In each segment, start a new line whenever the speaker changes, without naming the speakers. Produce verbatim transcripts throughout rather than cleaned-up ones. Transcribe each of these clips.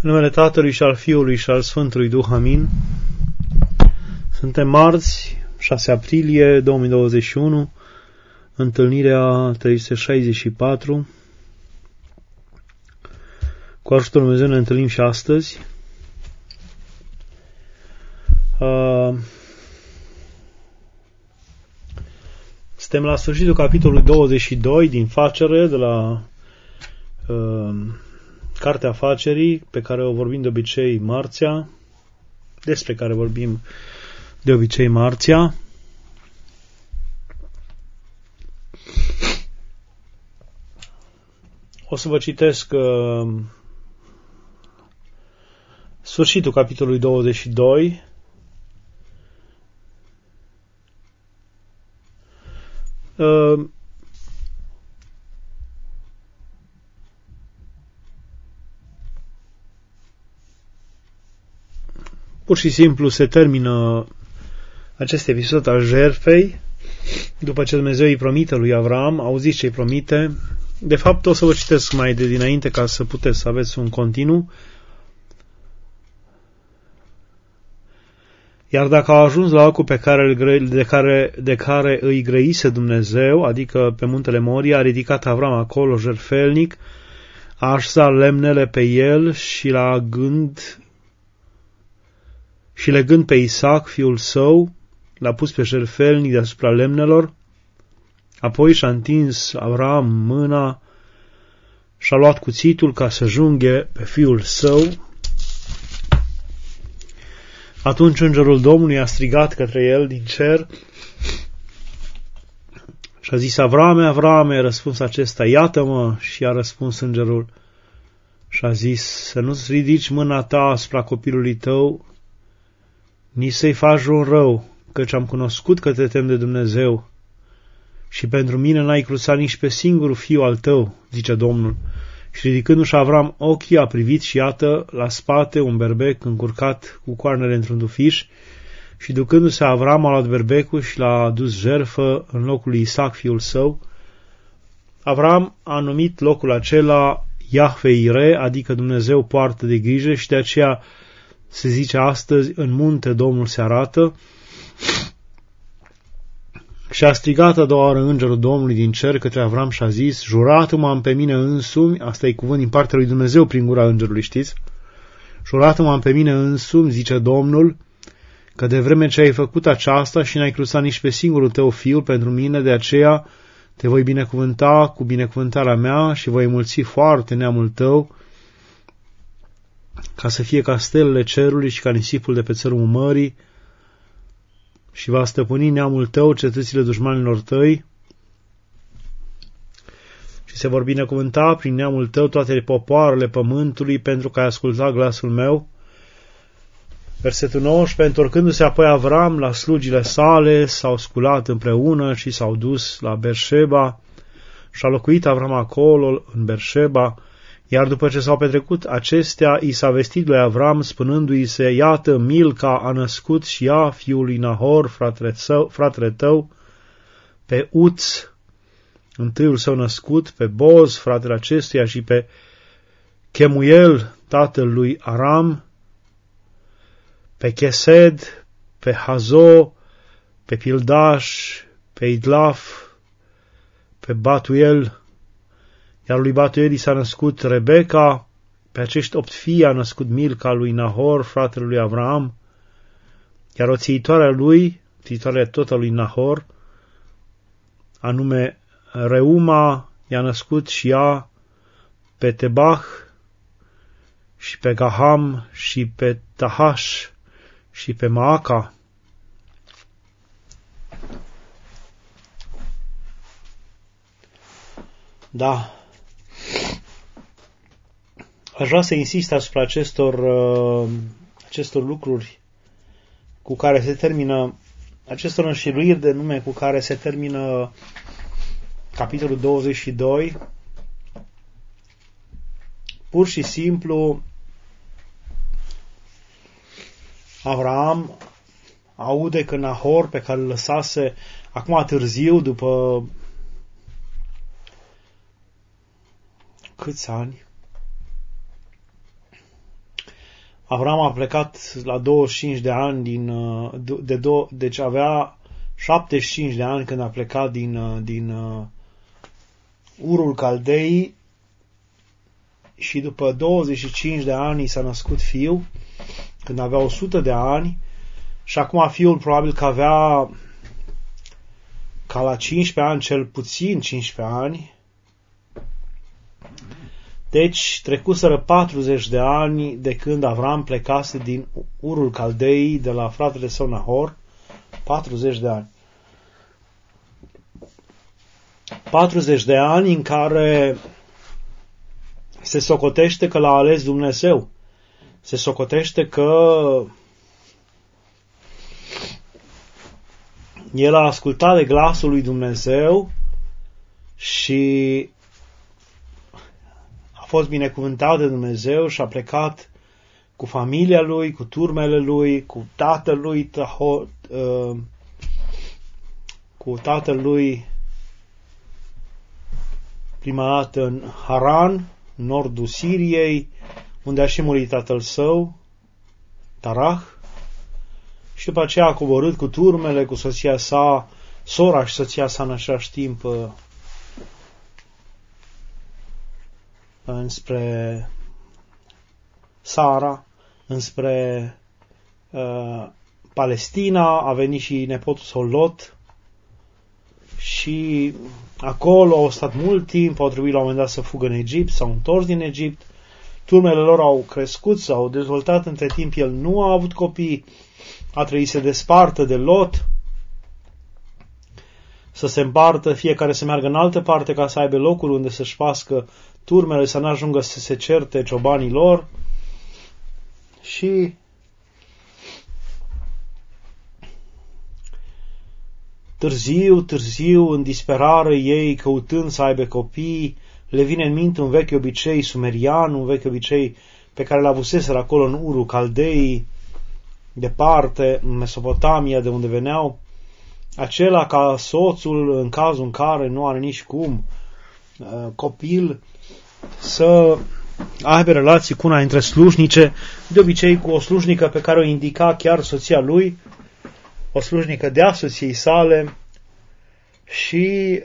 În numele Tatălui și al Fiului și al Sfântului Duh, amin. Suntem marți, șase aprilie două mii douăzeci și unu, întâlnirea trei sute șaizeci și patru. Cu ajutorul Dumnezeu ne întâlnim și astăzi. Uh, suntem la sfârșitul capitolului douăzeci și doi din Facere, de la uh, Cartea Afacerii, pe care o vorbim de obicei marțea, despre care vorbim de obicei marțea. O să vă citesc uh, sfârșitul capitolului douăzeci și doi. Uh, Pur și simplu se termină acest episod al jertfei, după ce Dumnezeu îi promite lui Avram, auziți ce îi promite. De fapt, o să vă citesc mai de dinainte ca să puteți să aveți un continuu. Iar dacă au ajuns la locul pe care, de, care, de care îi grăise Dumnezeu, adică pe muntele Moria, a ridicat Avram acolo jertfelnic, a așezat lemnele pe el și la gând și legând pe Isaac, fiul său, l-a pus pe jertfelnic deasupra lemnelor. Apoi și-a întins Avram mâna și-a luat cuțitul ca să junghe pe fiul său. Atunci îngerul Domnului a strigat către el din cer și a zis: Avrame, Avrame, a răspuns acesta: iată-mă. Și a răspuns îngerul și a zis: să nu-ți ridici mâna ta asupra copilului tău, nici să-i faci un rău, căci am cunoscut că te temi de Dumnezeu și pentru mine n-ai cruțat nici pe singurul fiu al tău, zice Domnul. Și ridicându-și Avram ochii, a privit și iată, la spate, un berbec încurcat cu coarnele într-un tufiș, și ducându-se Avram a luat berbecul și l-a adus jertfă în locul lui Isaac, fiul său. Avram a numit locul acela Iahve-Ire, adică Dumnezeu poartă de grijă, și de aceea se zice astăzi: în munte Domnul se arată. Și a strigat a doua oară îngerul Domnului din cer către Avram și a zis: jurată-mă pe mine însumi, asta e cuvânt din partea lui Dumnezeu prin gura îngerului, știți? Jurată-mă pe mine însumi, zice Domnul, că de vreme ce ai făcut aceasta și n-ai cruțat nici pe singurul tău fiul pentru mine, de aceea te voi binecuvânta cu binecuvântarea mea și voi mulți foarte neamul tău, ca să fie ca stelele cerului și ca nisipul de pe țărmul mării, și va stăpâni neamul tău cetățile dușmanilor tăi și se vor binecuvânta prin neamul tău toate popoarele pământului, pentru că ai ascultat glasul meu. Versetul nouăsprezece. Întorcându-se apoi Avram la slugile sale, s-au sculat împreună și s-au dus la Berșeba și a locuit Avram acolo în Berșeba. Iar după ce s-au petrecut acestea, i s-a vestit lui Avram, spunându-i se: iată, Milca a născut și ea fiul lui Nahor, fratele, său, fratele tău, pe Uț, întâiul său născut, pe Boz, fratele acestuia, și pe Chemuel, tatăl lui Aram, pe Chesed, pe Hazo, pe Pildaș, pe Idlaf, pe Batuel. Iar lui Batuel i s-a născut Rebecca, pe acești opt fii a născut Milca lui Nahor, fratele lui Avram, iar o țiitoare a lui, țiitoarea tot a lui Nahor, anume Reuma, i-a născut și ea pe Tebach și pe Gaham și pe Tahash și pe Maaca. Da. Aș vrea să insist asupra acestor, uh, acestor lucruri cu care se termină, acestor înșiruiri de nume cu care se termină capitolul douăzeci și doi. Pur și simplu, Avram aude că Nahor, pe care îl lăsase acum târziu, după câți ani? Avram a plecat la douăzeci și cinci de ani din, de do, deci avea șaptezeci și cinci de ani când a plecat din, din uh, Urul Caldei și după douăzeci și cinci de ani s-a născut fiul, când avea o sută de ani, și acum fiul probabil că avea ca la cincisprezece ani, cel puțin cincisprezece ani. Deci trecuseră patruzeci de ani de când Avram plecase din Urul Caldei de la fratele său Nahor. patruzeci de ani. patruzeci de ani în care se socotește că l-a ales Dumnezeu. Se socotește că el a ascultat de glasul lui Dumnezeu și a fost binecuvântat de Dumnezeu și a plecat cu familia lui, cu turmele lui, cu tatăl lui, cu tatăl lui prima dată în Haran, în nordul Siriei, unde a și murit tatăl său, Tarah, și după aceea a coborât cu turmele, cu soția sa, sora și soția sa în același timp, înspre Sara, înspre uh, Palestina, a venit și nepotul său Lot și acolo au stat mult timp, au trebuit la un moment dat să fugă în Egipt, s-au întors din Egipt, turmele lor au crescut, s-au dezvoltat, între timp el nu a avut copii, a trebuit să se despartă de Lot, să se împartă, fiecare să meargă în altă parte ca să aibă locul unde să-și pască turmele, să n-ajungă să se certe ciobanii lor. Și târziu, târziu, în disperare ei, căutând să aibă copii, le vine în minte un vechi obicei sumerian, un vechi obicei pe care l-avuseseră acolo în Urul Caldei, departe, în Mesopotamia, de unde veneau, acela ca soțul, în cazul în care nu are nici cum copil, să aibă relații cu una dintre slujnice, de obicei cu o slujnică pe care o indica chiar soția lui, o slujnică de-a soției sale, și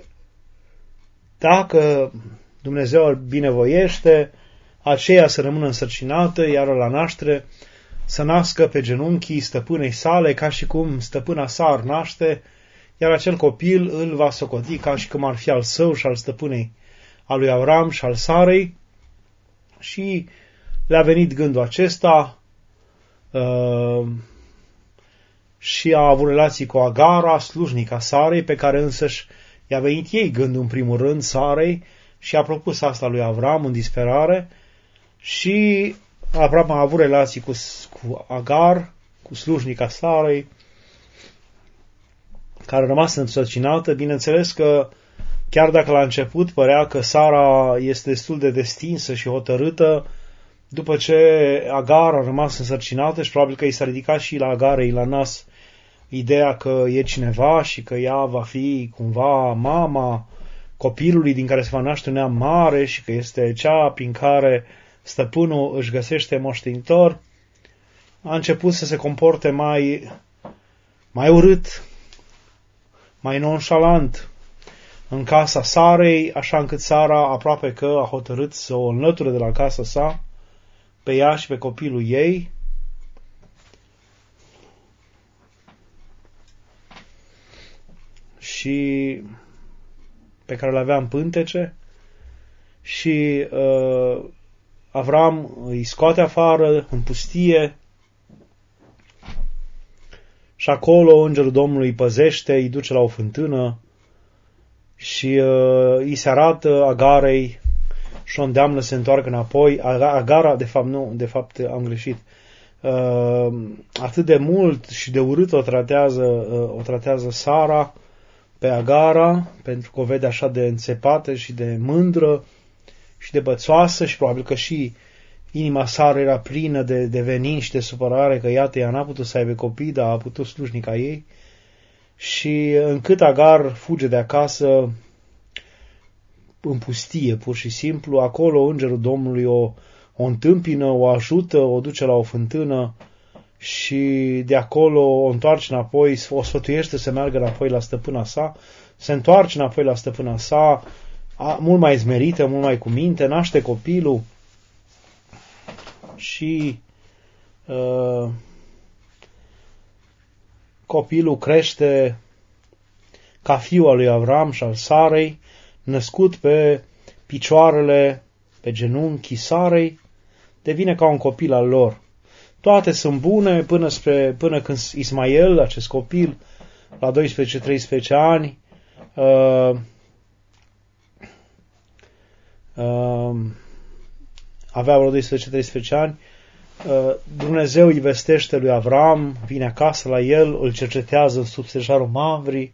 dacă Dumnezeu îl binevoiește, aceea să rămână însărcinată, iar la naștere să nască pe genunchii stăpânei sale, ca și cum stăpâna sa ar naște, iar acel copil îl va socoti ca și cum ar fi al său și al stăpânei, al lui Avram și al Sarei. Și le-a venit gândul acesta uh, și a avut relații cu Agara, slujnica Sarei, pe care însăși i-a venit ei gândul în primul rând Sarei și a propus asta lui Avram în disperare. Și Avram a avut relații cu, cu Agar, cu slujnica Sarei, care a rămas însărcinată. Bineînțeles că chiar dacă la început părea că Sara este destul de destinsă și hotărâtă, după ce Agar a rămas însărcinată și probabil că i s-a ridicat și la Agarei la nas ideea că e cineva și că ea va fi cumva mama copilului din care se va naște un neam mare și că este cea prin care stăpânul își găsește moștenitor, a început să se comporte mai, mai urât, mai nonșalant în casa Sarei, așa încât Sara aproape că a hotărât să o înlăture de la casa sa, pe ea și pe copilul ei. Și pe care le avea în pântece. Și uh, Avram îi scoate afară în pustie și acolo îngerul Domnului îi păzește, îi duce la o fântână și uh, îi se arată Agarei și o îndeamnă să se întoarcă înapoi. Agara, de fapt nu, de fapt am greșit, uh, atât de mult și de urât o tratează, uh, o tratează Sara pe Agara, pentru că o vede așa de înțepată și de mândră și de bățoasă și probabil că și inima Sara era plină de, de venin și de supărare că iată ea n-a putut să aibă copii, dar a putut slujnica ei. Și încât Agar fuge de acasă în pustie, pur și simplu, acolo îngerul Domnului o, o întâmpină, o ajută, o duce la o fântână și de acolo o întoarce înapoi, o sfătuiește să meargă înapoi la stăpâna sa, se întoarce înapoi la stăpâna sa, mult mai zmerită, mult mai cu minte, naște copilul și uh, copilul crește ca fiul al lui Avram și al Sarei, născut pe picioarele, pe genunchii Sarei, devine ca un copil al lor. Toate sunt bune până, spre, până când Ismael, acest copil, la doisprezece treisprezece ani, uh, uh, avea vreo doisprezece treisprezece ani, uh, Dumnezeu îi vestește lui Avram, vine acasă la el, îl cercetează sub stejarul Mamvri,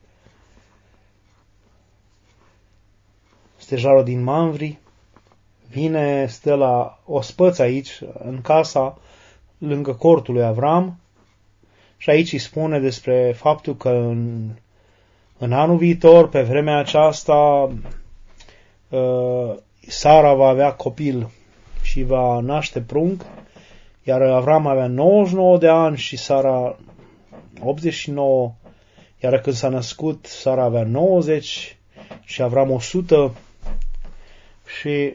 stejarul din Mamvri, vine, stă la ospăț aici, în casa, lângă cortul lui Avram, și aici îi spune despre faptul că în, în anul viitor, pe vremea aceasta, uh, Sara va avea copil și va naște prunc, iar Avram avea nouăzeci și nouă de ani și Sara optzeci și nouă, iar când s-a născut, Sara avea nouăzeci și Avram o sută. Și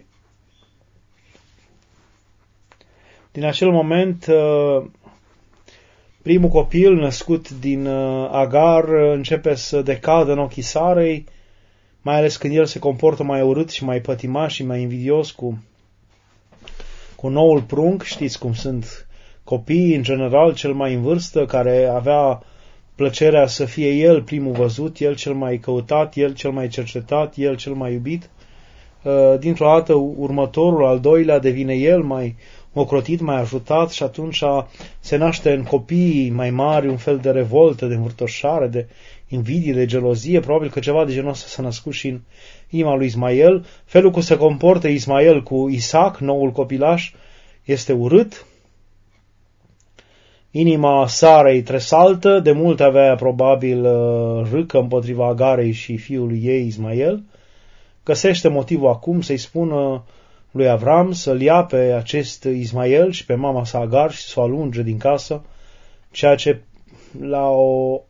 din acel moment, primul copil născut din Agar începe să decadă în ochii Sarei, mai ales când el se comportă mai urât și mai pătimaș și mai invidios cu, cu noul prunc. Știți cum sunt copiii, în general, cel mai în vârstă, care avea plăcerea să fie el primul văzut, el cel mai căutat, el cel mai cercetat, el cel mai iubit. Dintr-o dată, următorul, al doilea, devine el mai ocrotit, mai ajutat și atunci se naște în copiii mai mari un fel de revoltă, de învârtoșare, de invidie, de gelozie. Probabil că ceva de genul ăsta s-a născut și în inima lui Ismael. Felul cum se comportă Ismael cu Isaac, noul copilaș, este urât. Inima Sarei tresaltă, de mult avea probabil râcă împotriva Agarei și fiului ei Ismael. Găsește motivul acum să-i spună lui Avram să-l ia pe acest Ismael și pe mama sa Agar și să o alunge din casă, ceea ce la o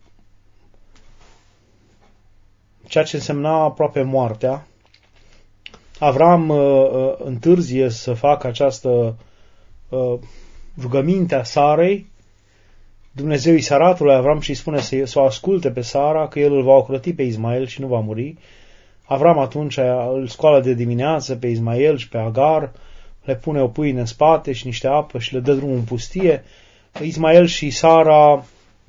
ceea ce însemna aproape moartea. Avram uh, întârzie să facă această uh, rugăminte a Sarei. Dumnezeu îi se arată lui Avram și îi spune să, să o asculte pe Sara, că el îl va ocroti pe Ismael și nu va muri. Avram atunci îl scoală de dimineață pe Ismael și pe Agar, le pune o pâine în spate și niște apă și le dă drumul în pustie. Ismael și Sara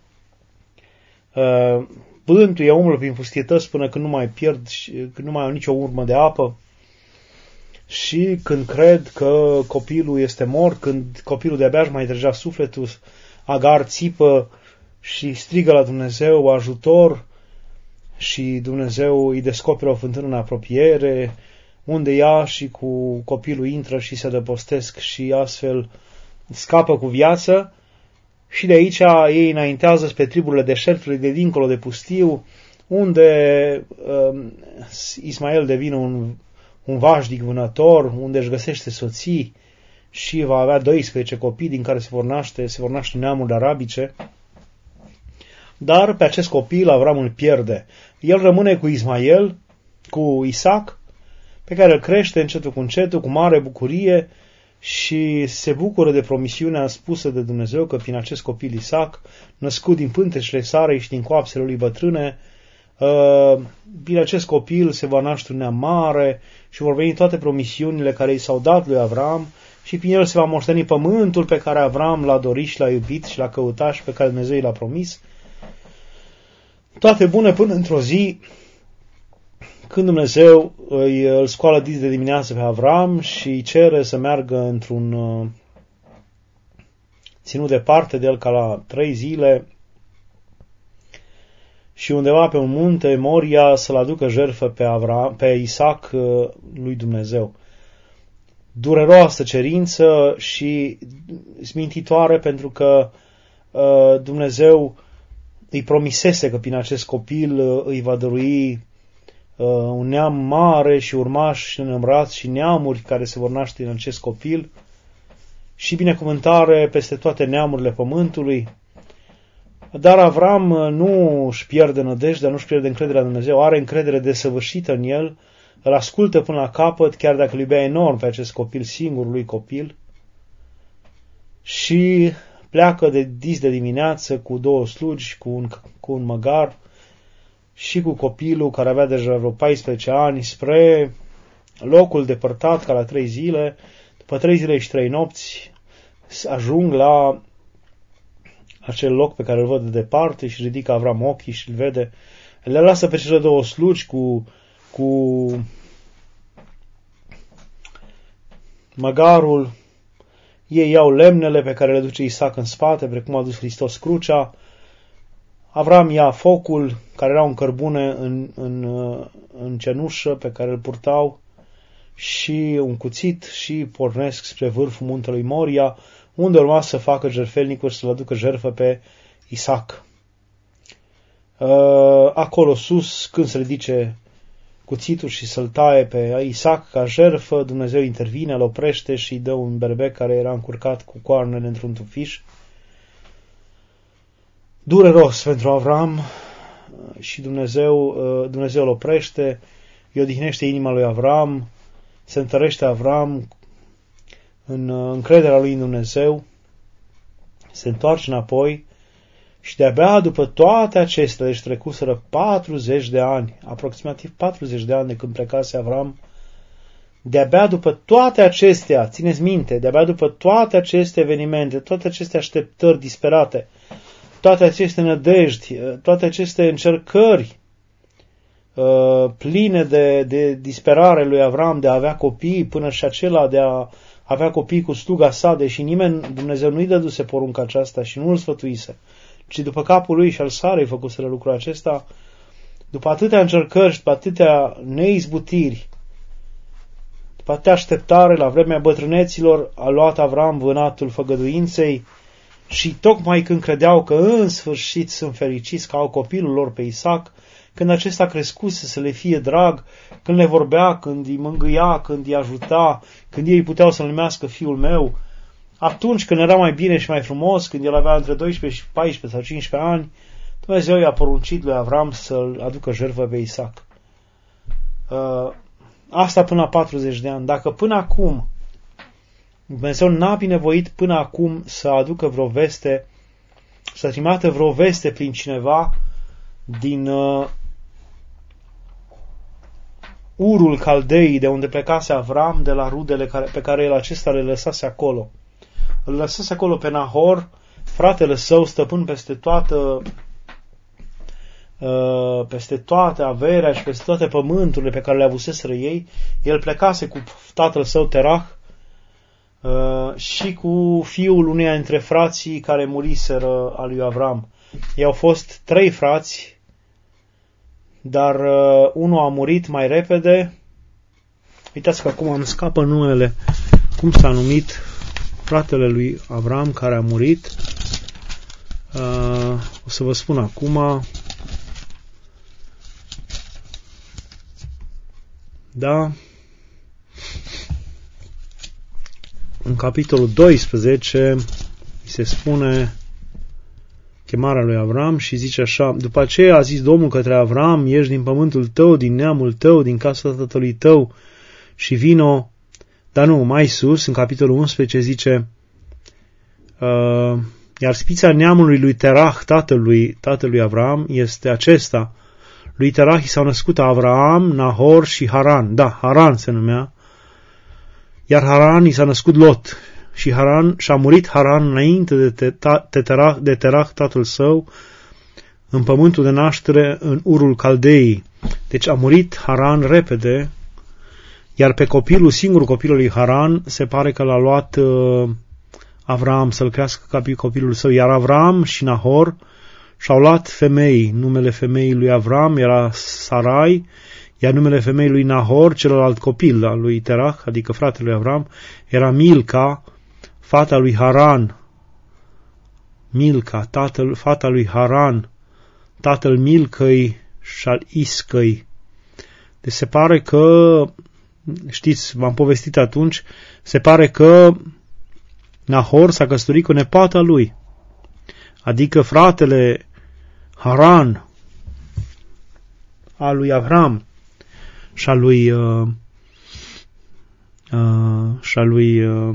uh, bântuie omul prin pustietăți până când nu mai pierd, când nu mai au nicio urmă de apă. Și când cred că copilul este mort, când copilul de-abia își mai trăgea sufletul, Agar țipă și strigă la Dumnezeu ajutor și Dumnezeu îi descoperă o fântână în apropiere, unde ea și cu copilul intră și se adăpostesc și astfel scapă cu viață. Și de aici ei înaintează spre triburile deșertului de dincolo de pustiu, unde uh, Ismael devine un, un vașnic vânător, unde își găsește soții și va avea doisprezece copii din care se vor naște, se vor naște neamuri arabice. Dar pe acest copil Avram îl pierde. El rămâne cu Ismael, cu Isaac, pe care îl crește încetul cu încetul, cu mare bucurie și se bucură de promisiunea spusă de Dumnezeu că prin acest copil Isaac, născut din pântecele Sarei și din coapsele lui bătrâne, prin acest copil se va naște un neam mare și vor veni toate promisiunile care i s-au dat lui Avram și prin el se va moșteni pământul pe care Avram l-a dorit și l-a iubit și l-a căutat și pe care Dumnezeu i l-a promis. Toate bune până într-o zi când Dumnezeu îi, îl scoală de dimineață pe Avram și îi cere să meargă într-un uh, ținut departe de el ca la trei zile și undeva pe un munte, Moria, să-l aducă jertfă pe, Avram, pe Isaac uh, lui Dumnezeu. Dureroasă cerință și smintitoare pentru că uh, Dumnezeu îi promisese că prin acest copil uh, îi va dărui uh, un neam mare și urmași și înămrați și neamuri care se vor naște în acest copil. și binecuvântare peste toate neamurile pământului. Dar Avram nu își pierde nădejdea, nu își pierde încrederea în Dumnezeu, are încredere desăvârșită în el, îl ascultă până la capăt, chiar dacă îl iubea enorm pe acest copil, singurului copil, și pleacă de dis de dimineață cu două slugi, cu un, cu un măgar și cu copilul care avea deja vreo paisprezece ani spre locul depărtat ca la trei zile. După trei zile și trei nopți ajung la acel loc pe care îl văd de departe și ridică Avram ochii și îl vede. Le lasă pe cele două slugi cu, cu măgarul. Ei iau lemnele pe care le duce Isaac în spate, precum a dus Hristos crucea. Avram ia focul, care era un cărbune în, în, în cenușă pe care îl purtau, și un cuțit și pornesc spre vârful muntelui Moria, unde urma să facă jertfelnicul și să-l aducă jertfă pe Isaac. Acolo sus, când se ridice cuțitul și să-l taie pe Isaac ca jertfă, Dumnezeu intervine, îl oprește și îi dă un berbec care era încurcat cu coarnele într-un tufiș. Dureros pentru Avram și Dumnezeu, Dumnezeu îl oprește, îi odihnește inima lui Avram, se întărește Avram în încrederea lui în Dumnezeu, se întoarce înapoi și de-abia după toate acestea, deci trecuseră patruzeci de ani, aproximativ patruzeci de ani de când plecase Avram, de-abia după toate acestea, țineți minte, de-abia după toate aceste evenimente, toate aceste așteptări disperate, toate aceste nădejdi, toate aceste încercări uh, pline de, de disperare lui Avram de a avea copii, până și acela de a avea copii cu sluga sa, deși nimeni, Dumnezeu nu-i dăduse porunca aceasta și nu îl sfătuise, ci după capul lui și al Sarei făcuseră lucrul acesta. După atâtea încercări și după atâtea neizbutiri, după atâtea așteptare, la vremea bătrâneților, a luat Avram vânatul făgăduinței și tocmai când credeau că în sfârșit sunt fericiți că au copilul lor pe Isaac, când acesta crescuse să le fie drag, când le vorbea, când îi mângâia, când îi ajuta, când ei puteau să-l numească fiul meu, atunci când era mai bine și mai frumos, când el avea între doisprezece și paisprezece sau cincisprezece ani, Dumnezeu i-a poruncit lui Avram să-l aducă jertfă pe Isaac. Asta până la patruzeci de ani. Dacă până acum Dumnezeu n-a binevoit până acum să aducă vreo veste, să trimată vreo veste prin cineva din uh, Urul Caldei, de unde plecase Avram, de la rudele care, pe care el acesta le lăsase acolo. Îl lăsase acolo pe Nahor, fratele său, stăpân peste toată uh, peste toate averea și peste toate pământurile pe care le avuseseră ei. El plecase cu tatăl său Terah uh, și cu fiul uneia dintre frații care muriseră al lui Avram. Ei au fost trei frați, dar uh, unul a murit mai repede. Uitați că acum îmi scapă numele. Cum s-a numit fratele lui Avram care a murit? Uh, o să vă spun acum. Da. În capitolul doisprezece se spune chemarea lui Avram și zice așa: după aceea a zis Domnul către Avram, ieși din pământul tău, din neamul tău, din casa tatălui tău și vino. Dar nu, mai sus, în capitolul unsprezece zice uh, iar spița neamului lui Terah, tatălui, tatălui Avram, este acesta. Lui Terah i s-au născut Avram, Nahor și Haran. Da, Haran se numea. Iar Haran i s-a născut Lot. Și Haran și-a murit Haran înainte de, te, de, Terah, de Terah, tatăl său, în pământul de naștere, în Urul Caldei. Deci a murit Haran repede, iar pe copilul, singurul copilul lui Haran, se pare că l-a luat uh, Avram să-l crească ca copilul său. Iar Avram și Nahor și-au luat femei. Numele femeii lui Avram era Sarai, iar numele femeii lui Nahor, celălalt copil al lui Terah, adică fratele lui Avram, era Milca, fata lui Haran. Milca, tatăl, fata lui Haran, tatăl Milcăi și al Iscăi. Deci se pare că, știți, v-am povestit atunci, se pare că Nahor s-a căsătorit cu nepoata lui, adică fratele Haran al lui Avram și al lui uh, uh, și al lui uh,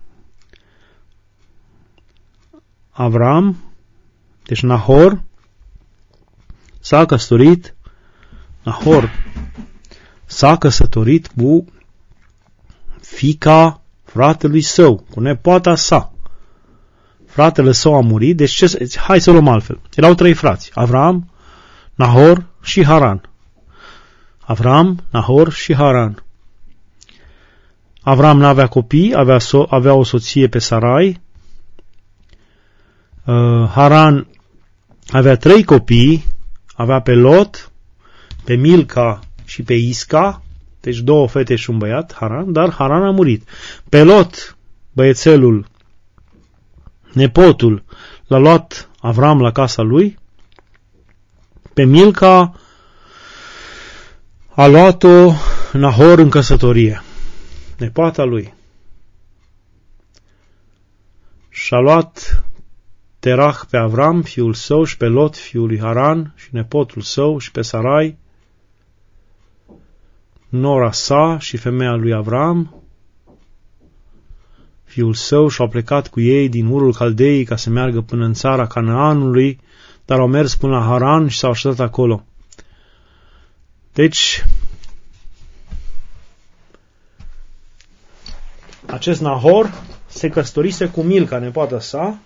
Avram. Deci Nahor s-a căsătorit Nahor s-a căsătorit cu fiica fratelui său, cu nepoata sa. Fratele său a murit, deci ce, hai să luăm altfel. Erau trei frați, Avram, Nahor și Haran. Avram, Nahor și Haran. Avram n-avea copii, avea, so- avea o soție pe Sarai. Uh, Haran avea trei copii, avea pe Lot, pe Milca și pe Isca, deci două fete și un băiat, Haran, dar Haran a murit. Pe Lot, băiețelul, nepotul, l-a luat Avram la casa lui. Pe Milca a luat-o Nahor în căsătorie, nepoata lui. Și-a luat Terah pe Avram, fiul său, și pe Lot, fiul lui Haran, și nepotul său, și pe Sarai, nora sa și femeia lui Avram, fiul său, și-au plecat cu ei din Urul Caldei ca să meargă până în țara Canaanului, dar au mers până la Haran și s-au așezat acolo. Deci, acest Nahor se căsătorise cu Milca, nepoata sa,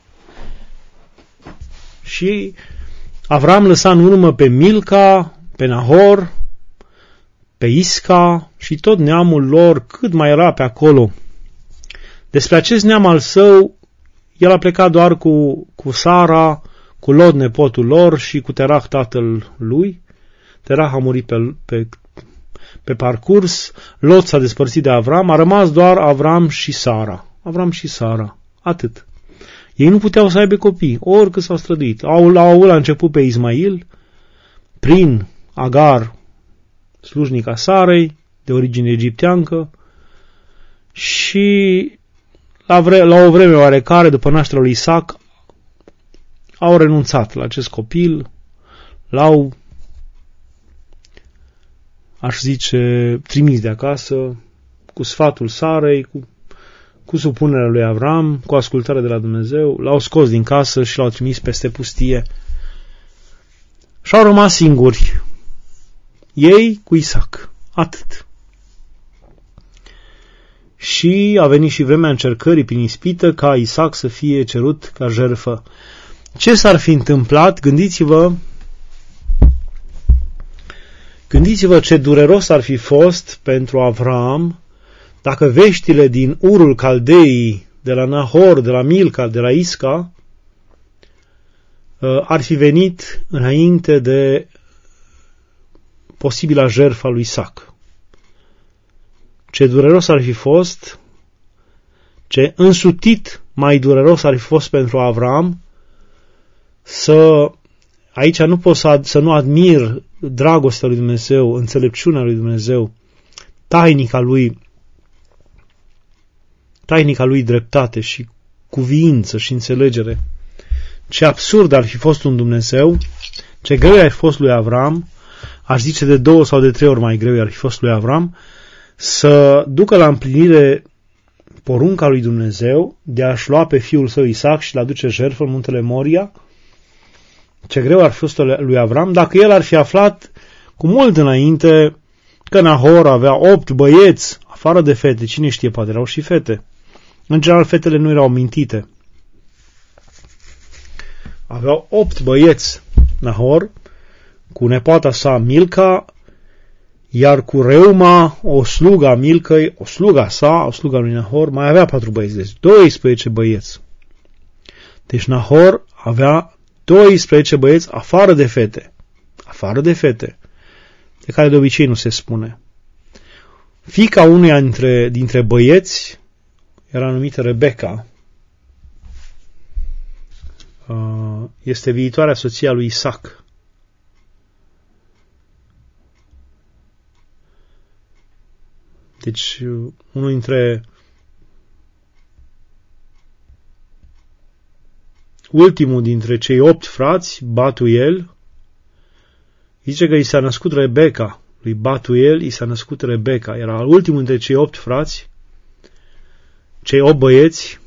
și Avram lăsa în urmă pe Milca, pe Nahor, pe Isca și tot neamul lor cât mai era pe acolo. Despre acest neam al său, el a plecat doar cu, cu Sara, cu Lot, nepotul lor, și cu Terah, tatăl lui. Terah a murit pe, pe, pe parcurs, Lot s-a despărțit de Avram, a rămas doar Avram și Sara. Avram și Sara, atât. Ei nu puteau să aibă copii, oricât s-au străduit. Au, au avut la început pe Ismail, prin Agar, slujnica Sarei, de origine egipteancă, și la, vre, la o vreme oarecare, după nașterea lui Isaac, au renunțat la acest copil, l-au, aș zice, trimis de acasă, cu sfatul Sarei, cu, cu supunerea lui Avram, cu ascultarea de la Dumnezeu, l-au scos din casă și l-au trimis peste pustie. Și au rămas singuri, ei cu Isaac, atât. Și a venit și vremea încercării prin ispită ca Isaac să fie cerut ca jertfă. Ce s-ar fi întâmplat? Gândiți-vă Gândiți-vă ce dureros ar fi fost pentru Avram dacă veștile din Urul Caldei, de la Nahor, de la Milca, de la Isca, ar fi venit înainte de posibila jertfă a lui Isaac. Ce dureros ar fi fost, ce însutit mai dureros ar fi fost pentru Avram să, aici nu pot să, să nu admir dragostea lui Dumnezeu, înțelepciunea lui Dumnezeu, tainica lui, tainica lui dreptate și cuviință și înțelegere. Ce absurd ar fi fost un Dumnezeu, ce greu ar fi fost lui Avram, aș zice de două sau de trei ori mai greu ar fi fost lui Avram, să ducă la împlinire porunca lui Dumnezeu de a-și lua pe fiul său Isaac și l-a duce jertfă în muntele Moria. Ce greu ar fi fost lui Avram dacă el ar fi aflat cu mult înainte că Nahor avea opt băieți, afară de fete, cine știe, poate erau și fete. În general, fetele nu erau mintite. Aveau opt băieți Nahor, cu nepoata sa Milca, iar cu Reuma, o sluga Milcăi, o sluga sa, o sluga lui Nahor, mai avea patru băieți, deci doisprezece băieți. Deci Nahor avea doisprezece băieți afară de fete, afară de fete, de care de obicei nu se spune. Fiica unuia dintre, dintre băieți era numită Rebecca, este viitoarea soția lui Isaac. Deci, unul dintre ultimul dintre cei opt frați, Batuel, zice că i s-a născut Rebecca. Lui Batuel i s-a născut Rebecca. Era al ultimul dintre cei opt frați, cei opt băieți,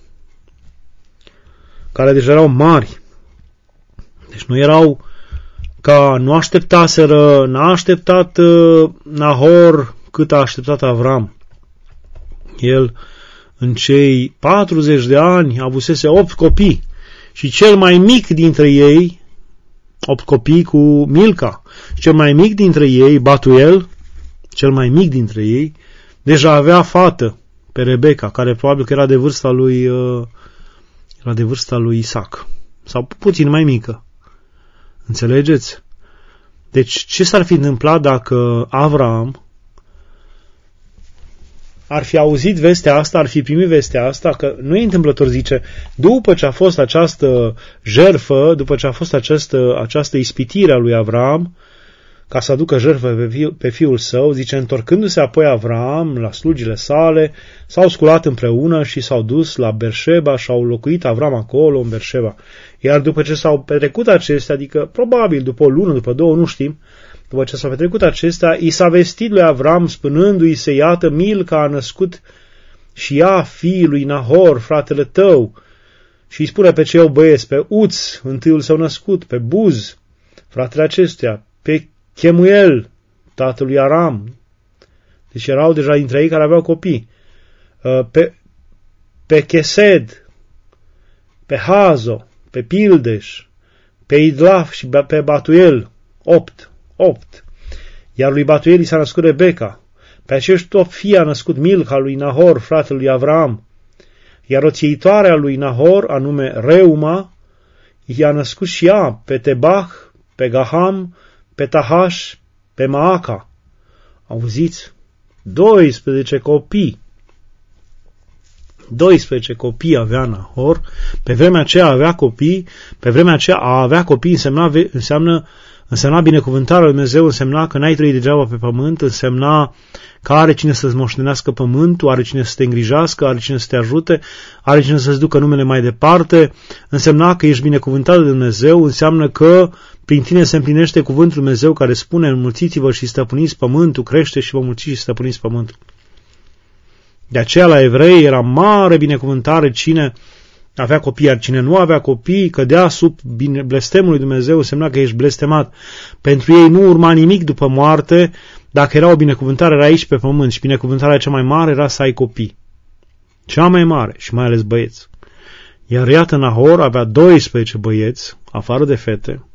care deja erau mari. Deci nu erau ca nu așteptaseră, n-a așteptat uh, Nahor cât a așteptat Avram. El în cei patruzeci de ani avusese opt copii și cel mai mic dintre ei, opt copii cu Milca, cel mai mic dintre ei, Batuel, cel mai mic dintre ei, deja avea fată pe Rebecca, care probabil că era de vârsta lui uh, era de vârsta lui Isaac, sau puțin mai mică. Înțelegeți? Deci ce s-ar fi întâmplat dacă Avram ar fi auzit vestea asta, ar fi primit vestea asta, că nu e întâmplător, zice, după ce a fost această jertfă, după ce a fost această, această ispitire a lui Avram, ca să aducă jertfă pe, fiul, pe fiul său, zice, întorcându-se apoi Avram la slugile sale, s-au sculat împreună și s-au dus la Berșeba și au locuit Avram acolo, în Berșeba. Iar după ce s-au petrecut acestea, adică probabil după o lună, după două, nu știm, după ce s-au petrecut acestea, i s-a vestit lui Avram, spunându-i se, iată, Milca a născut și ea fiii lui Nahor, fratele tău, și îi spune pe cei băieți, pe Uț, întâiul său născut, pe Buz, fratele acestuia, pe Chemuel, tatălui Aram. Deci erau deja dintre ei care aveau copii. Pe, pe Chesed, pe Hazo, pe Pildeș, pe Idlaf și pe Batuel, opt. opt. Iar lui Batuel i s-a născut Rebecca. Pe acești opt fii a născut Milca lui Nahor, fratele lui Avram. Iar o țiitoare lui Nahor, anume Reuma, i-a născut și ea pe Tebach, pe Gaham, pe Tahash, pe Maaca. Auziți? doisprezece copii. doisprezece copii avea Nahor. Pe vremea aceea avea copii. Pe vremea aceea a avea copii însemna, înseamnă, însemna binecuvântarea lui Dumnezeu, însemna că n-ai trăit degeaba pe pământ, însemna că are cine să-ți moștenească pământul, are cine să te îngrijească, are cine să te ajute, are cine să-ți ducă numele mai departe, însemna că ești binecuvântat de Dumnezeu, înseamnă că prin tine se împlinește cuvântul Lui Dumnezeu care spune, înmulțiți-vă și stăpâniți pământul, crește și vă mulțiți și stăpâniți pământul. De aceea la evrei era mare binecuvântare cine avea copii, iar cine nu avea copii cădea sub blestemul lui Dumnezeu, semna că ești blestemat. Pentru ei nu urma nimic după moarte, dacă era o binecuvântare era aici pe pământ și binecuvântarea cea mai mare era să ai copii. Cea mai mare și mai ales băieți. Iar iată Nahor avea doisprezece băieți, afară de fete,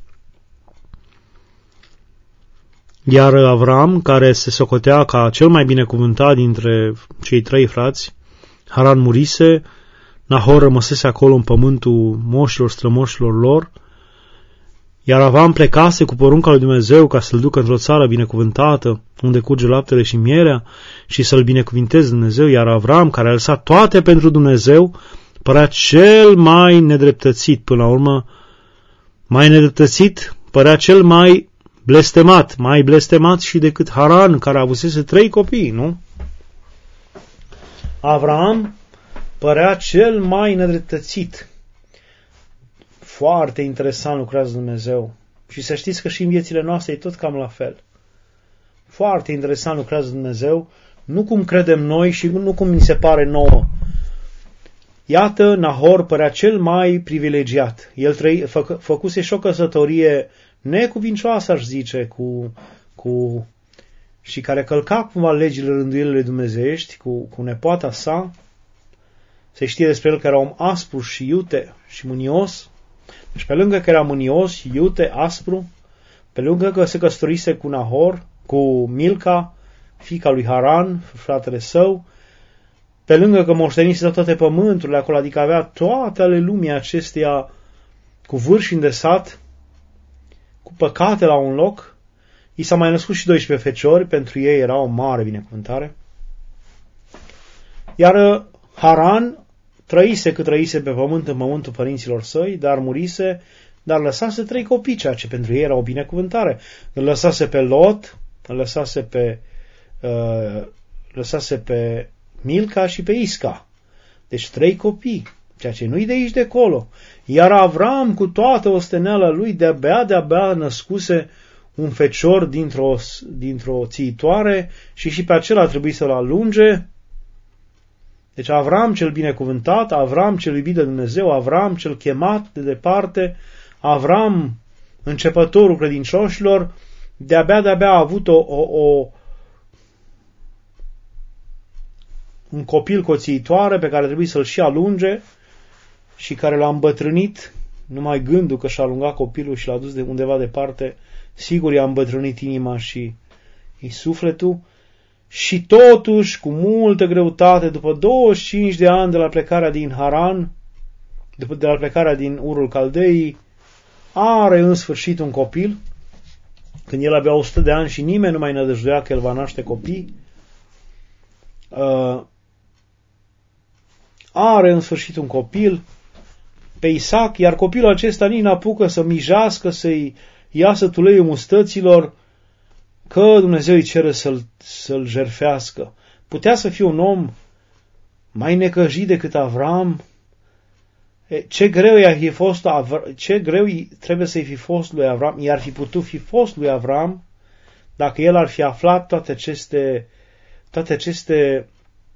iar Avram, care se socotea ca cel mai binecuvântat dintre cei trei frați, Haran murise, Nahor rămăsese acolo în pământul moșilor, strămoșilor lor, iar Avram plecase cu porunca lui Dumnezeu ca să-l ducă într-o țară binecuvântată, unde curge laptele și mierea, și să-l binecuvinteze Dumnezeu, iar Avram, care a lăsat toate pentru Dumnezeu, părea cel mai nedreptățit, până la urmă, mai nedreptățit, părea cel mai blestemat, mai blestemat și decât Haran, care avusese trei copii, nu? Avram părea cel mai nedreptățit. Foarte interesant lucrează Dumnezeu. Și să știți că și în viețile noastre e tot cam la fel. Foarte interesant lucrează Dumnezeu, nu cum credem noi și nu cum ni se pare nouă. Iată, Nahor părea cel mai privilegiat. El trăi, fă, făcuse și o căsătorie necuvincioasă, aș zice, cu, cu, și care călca cumva legile, rânduielile dumnezeiești, cu, cu nepoata sa. Se știe despre el că era om aspru și iute și mânios. Deci pe lângă că era mânios, iute, aspru, pe lângă că se căsătorise cu Nahor, cu Milca, fiica lui Haran, fratele său, pe lângă că moștenise toate pământurile acolo, adică avea toate ale lumii acesteia cu vârși îndesat, cu păcate la un loc, i s-a mai născut și doisprezece feciori, pentru ei era o mare binecuvântare. Iar Haran trăise cât trăise pe pământ în pământul părinților săi, dar murise, dar lăsase trei copii, ceea ce pentru ei era o binecuvântare. Îl lăsase pe Lot, îl lăsase pe, uh, lăsase pe Milca și pe Isca. Deci trei copii. ceea ce nu-i de aici de acolo. Iar Avram, cu toată osteneala lui, de-abia, de-abia născuse un fecior dintr-o, dintr-o țiitoare și și pe acela a trebuit să-l alunge. Deci Avram cel binecuvântat, Avram cel iubit de Dumnezeu, Avram cel chemat de departe, Avram începătorul credincioșilor, de-abia, de-abia a avut o, o, o, un copil cu o țiitoare pe care trebuie să-l și alunge și care l-a îmbătrânit. Numai gândul că și-a alungat copilul și l-a dus de undeva departe, sigur i-a îmbătrânit inima și i sufletul. Și totuși, cu multă greutate, după douăzeci și cinci de ani de la plecarea din Haran, după de la plecarea din Urul Caldeii, are în sfârșit un copil. Când el avea o sută de ani și nimeni nu mai nădăjduia că el va naște copii, uh, are în sfârșit un copil pe Isaac, iar copilul acesta nici n-apucă să mijească, să-i iasă tuleiul mustăților, că Dumnezeu îi cere să-l, să-l jerfească. Putea să fie un om mai necăjit decât Avram. Ce greu i-ar fi fost, ce greu trebuie să-i fi fost lui Avram, i-ar fi putut fi fost lui Avram dacă el ar fi aflat toate aceste, toate aceste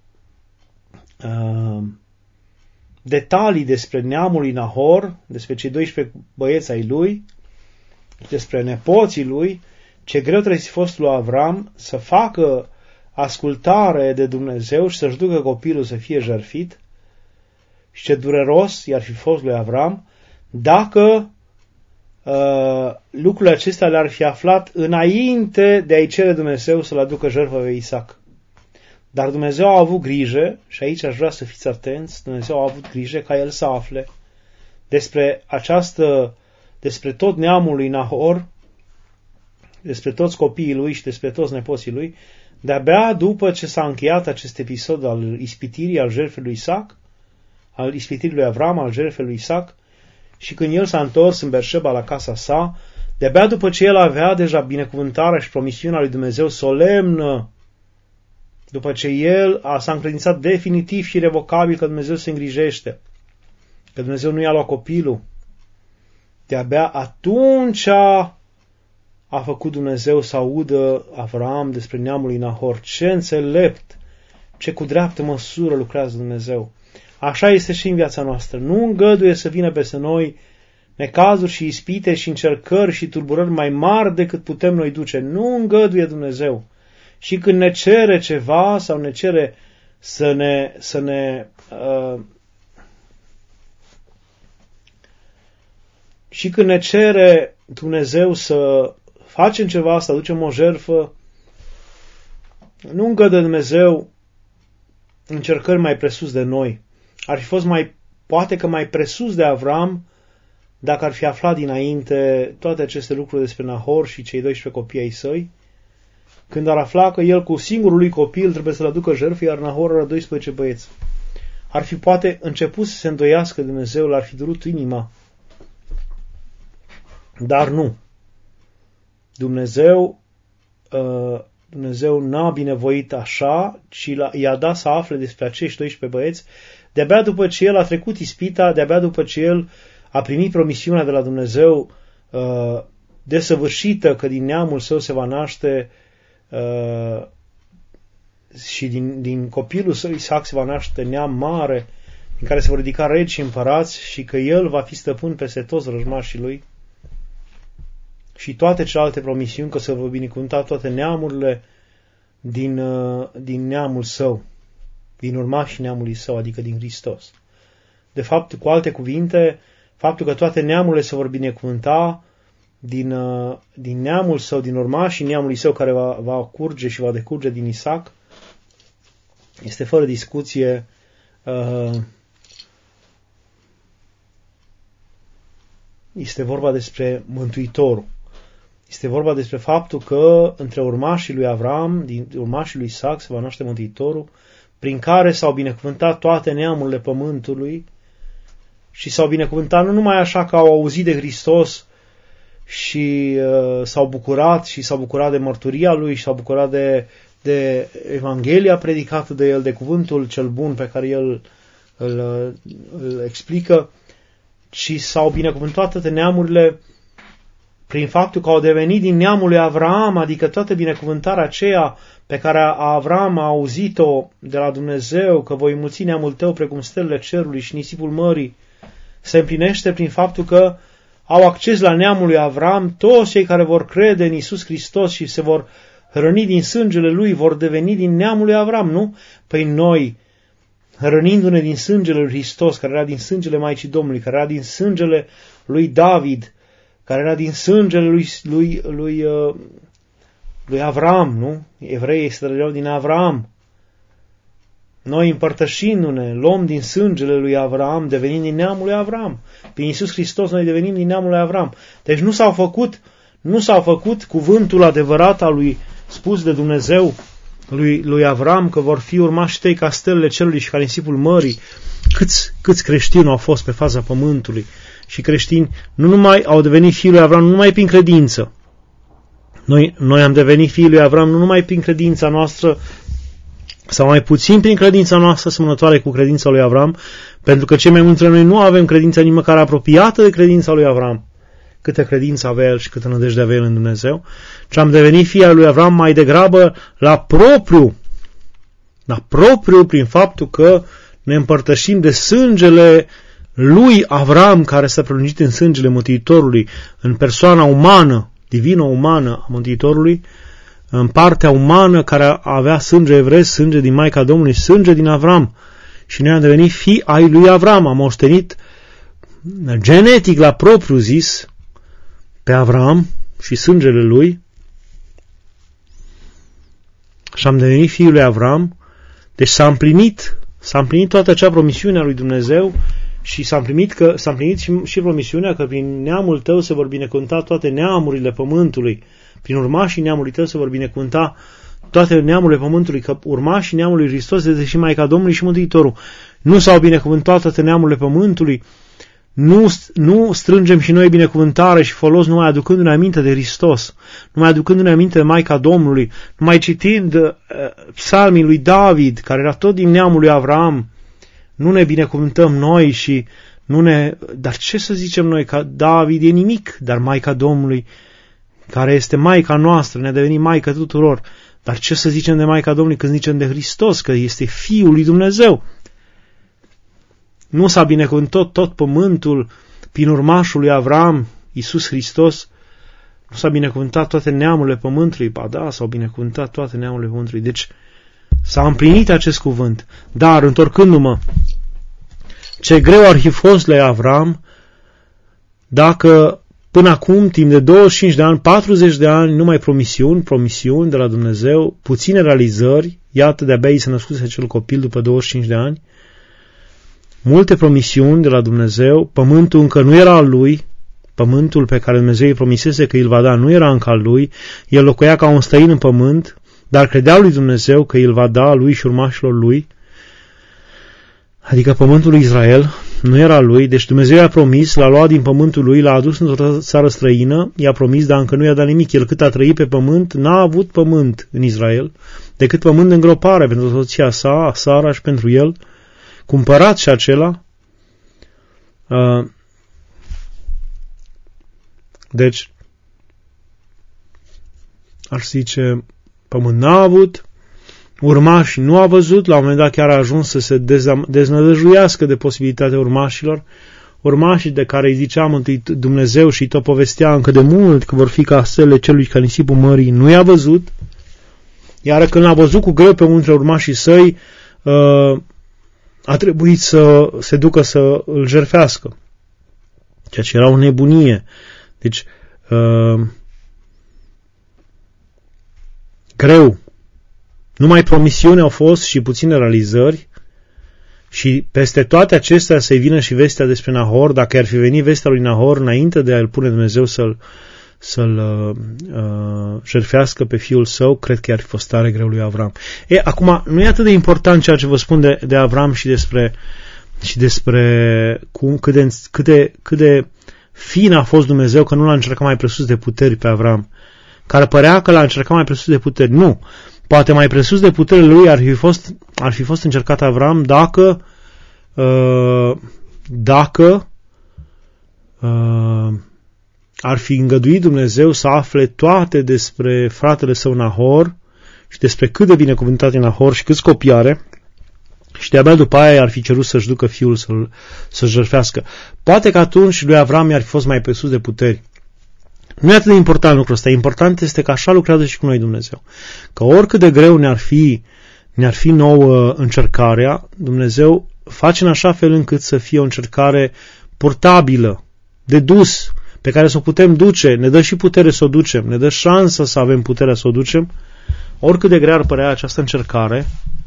uh, detalii despre neamul lui Nahor, despre cei doisprezece băieți ai lui, despre nepoții lui. Ce greu trebuie să fi fost lui Avram să facă ascultare de Dumnezeu și să-și ducă copilul să fie jertfit. Și ce dureros i-ar fi fost lui Avram dacă uh, lucrurile acestea le-ar fi aflat înainte de a-i cere Dumnezeu să-l aducă jertfă pe Isaac. Dar Dumnezeu a avut grijă, și aici aș vrea să fiți atenți, Dumnezeu a avut grijă ca el să afle despre această, despre tot neamul lui Nahor, despre toți copiii lui și despre toți nepoții lui, de-abia după ce s-a încheiat acest episod al ispitirii, al jertfei lui Isaac, al ispitirii lui Avram, al jertfei lui Isaac, și când el s-a întors în Berșeba la casa sa, de-abia după ce el avea deja binecuvântarea și promisiunea lui Dumnezeu solemnă, după ce el a, s-a încredințat definitiv și irrevocabil că Dumnezeu se îngrijește, că Dumnezeu nu i-a luat copilul, de-abia atunci a, a făcut Dumnezeu să audă Avram despre neamul lui Nahor. Ce înțelept, ce cu dreaptă măsură lucrează Dumnezeu. Așa este și în viața noastră. Nu îngăduie să vină peste noi necazuri și ispite și încercări și tulburări mai mari decât putem noi duce. Nu îngăduie Dumnezeu. Și când ne cere ceva sau ne cere să ne, să ne uh, și când ne cere Dumnezeu să facem ceva, să aducem o jertfă, nu îngăduie Dumnezeu încercări mai presus de noi. Ar fi fost mai, poate că mai presus de Avram, dacă ar fi aflat dinainte toate aceste lucruri despre Nahor și cei doisprezece copii ai săi, când ar afla că el cu singurul lui copil trebuie să-l aducă jertfă, iar Nahor are doisprezece băieți. Ar fi poate început să se îndoiască Dumnezeu, l-ar fi durut inima. Dar nu. Dumnezeu, uh, Dumnezeu n-a binevoit așa, ci i-a dat să afle despre acești doisprezece băieți, de-abia după ce el a trecut ispita, de-abia după ce el a primit promisiunea de la Dumnezeu uh, desăvârșită că din neamul său se va naște uh, și din, din copilul său Isaac se va naște neam mare în care se vor ridica regi și împărați și că el va fi stăpân peste toți răjmașii lui, și toate celelalte promisiuni că se vor binecuvânta toate neamurile din, uh, din neamul său, din urmașii neamului său, adică din Hristos. De fapt, cu alte cuvinte, faptul că toate neamurile se vor binecuvânta din, uh, din neamul său, din urmașii neamului său care va, va curge și va decurge din Isaac, este fără discuție uh, este vorba despre Mântuitorul. Este vorba despre faptul că între urmașii lui Avram, din urmașii lui Isaac, se va naște Mântuitorul, prin care s-au binecuvântat toate neamurile pământului și s-au binecuvântat nu numai așa că au auzit de Hristos și uh, s-au bucurat și s-au bucurat de mărturia lui și s-au bucurat de, de Evanghelia predicată de el, de cuvântul cel bun pe care el îl, îl explică, ci s-au binecuvântat toate neamurile prin faptul că au devenit din neamul lui Avram, adică toată binecuvântarea aceea pe care Avram a auzit-o de la Dumnezeu, că voi mulți neamul tău precum stelele cerului și nisipul mării, se împlinește prin faptul că au acces la neamul lui Avram toți cei care vor crede în Iisus Hristos și se vor hrăni din sângele lui, vor deveni din neamul lui Avram, nu? Păi noi, hrănindu-ne din sângele lui Hristos, care era din sângele Maicii Domnului, care era din sângele lui David, care era din sângele lui, lui, lui, uh, lui Avram, nu? Evreii se trăgeau din Avram. Noi împărtășindu-ne, luăm din sângele lui Avram, devenim din neamul lui Avram. Prin Iisus Hristos noi devenim din neamul lui Avram. Deci nu s-au făcut, nu s-au făcut cuvântul adevărat al lui spus de Dumnezeu lui, lui Avram, că vor fi urmași tăi ca stelele cerului și ca nisipul mării. Câți, câți creștini au fost pe fața pământului? Și creștini nu numai au devenit fiii lui Avram, nu numai prin credință. Noi, noi am devenit fiii lui Avram nu numai prin credința noastră, sau mai puțin prin credința noastră asemănătoare cu credința lui Avram, pentru că cei mai mulți dintre noi nu avem credința nici măcar apropiată de credința lui Avram, câtă credință avea el și câtă nădejde avea el în Dumnezeu, ci am devenit fii al lui Avram mai degrabă la propriu, la propriu prin faptul că ne împărtășim de sângele lui Avram, care s-a prelungit în sângele Mântuitorului, în persoana umană, divină umană a Mântuitorului, în partea umană care avea sânge evresc, sânge din Maica Domnului, sânge din Avram. Și noi am devenit fii ai lui Avram. Am moștenit genetic la propriu zis pe Avram și sângele lui și am devenit fiul lui Avram. Deci s-a împlinit, s-a împlinit toată acea promisiune a lui Dumnezeu și s-a împlinit, că, s-a împlinit și, și promisiunea că prin neamul tău se vor binecuvânta toate neamurile pământului. Prin urmașii neamului tău se vor binecuvânta toate neamurile pământului, că urmașii neamului Hristos este și Maica Domnului și Mântuitorul. Nu s-au binecuvântat toate neamurile pământului, nu, nu strângem și noi binecuvântare și folos numai aducându-ne aminte de Hristos, numai aducându-ne aminte de Maica Domnului, numai citind uh, psalmii lui David, care era tot din neamul lui Avram, nu ne binecuvântăm noi și nu ne... Dar ce să zicem noi, că David e nimic, dar Maica Domnului, care este Maica noastră, ne-a devenit Maica tuturor. Dar ce să zicem de Maica Domnului când zicem de Hristos, că este Fiul lui Dumnezeu? Nu s-a binecuvântat tot pământul prin urmașul lui Avram, Iisus Hristos? Nu s-a binecuvântat toate neamurile pământului? Ba da, s-au binecuvântat toate neamurile pământului. Deci s-a împlinit acest cuvânt. Dar, întorcându-mă, ce greu ar fi fost lui Avram dacă până acum, timp de douăzeci și cinci de ani, patruzeci de ani, numai promisiuni, promisiuni de la Dumnezeu, puține realizări, iată, de-abia i se născuse acel copil după douăzeci și cinci de ani, multe promisiuni de la Dumnezeu, pământul încă nu era al lui, pământul pe care Dumnezeu îi promisese că îl va da nu era încă al lui, el locuia ca un străin în pământ, dar credea lui Dumnezeu că îl va da lui și urmașilor lui, adică pământul lui Israel, nu era lui, deci Dumnezeu i-a promis, l-a luat din pământul lui, l-a adus într-o țară străină, i-a promis, dar încă nu i-a dat nimic. El cât a trăit pe pământ, n-a avut pământ în Israel, decât pământ de îngropare pentru soția sa, Sara, și pentru el, cumpărat și acela. Deci, aș zice, pământ n-a avut, urmași nu a văzut, la un moment dat chiar a ajuns să se deznădăjuiască de posibilitatea urmașilor, urmașii de care îi zicea întâi Dumnezeu și tot povestea încă de mult că vor fi ca stelele celui ca nisipul mării, nu i-a văzut, iar când l-a văzut cu greu pe unul dintre urmașii săi, a trebuit să se ducă să îl jertfească, ceea ce era o nebunie. Deci, greu. Numai promisiuni au fost și puține realizări și peste toate acestea să-i vină și vestea despre Nahor. Dacă ar fi venit vestea lui Nahor înainte de a-l pune Dumnezeu să-l, să-l uh, jertfească pe fiul său, cred că ar fi fost tare greu lui Avram. E, acum, nu e atât de important ceea ce vă spun de, de Avram și despre, și despre cum, cât, de, cât, de, cât de fin a fost Dumnezeu că nu l-a încercat mai presus de puteri pe Avram, care părea că l-a încercat mai presus de puteri. Nu. Poate mai presus de puterile lui ar fi fost, ar fi fost încercat Avram dacă uh, dacă uh, ar fi îngăduit Dumnezeu să afle toate despre fratele său Nahor și despre cât de binecuvântat e Nahor și câți copii are, și de-abia după aia ar fi cerut să-și ducă fiul să-l, să-l jertfească. Poate că atunci lui Avram i-ar fi fost mai pe sus de puteri. Nu e atât de important lucrul ăsta. Important este că așa lucrează și cu noi Dumnezeu. Că oricât de greu ne-ar fi, ne-ar fi nouă încercarea, Dumnezeu face în așa fel încât să fie o încercare purtabilă, de dus, pe care să o putem duce. Ne dă și putere să o ducem, ne dă șansă să avem puterea să o ducem, oricât de grea ar părea această încercare,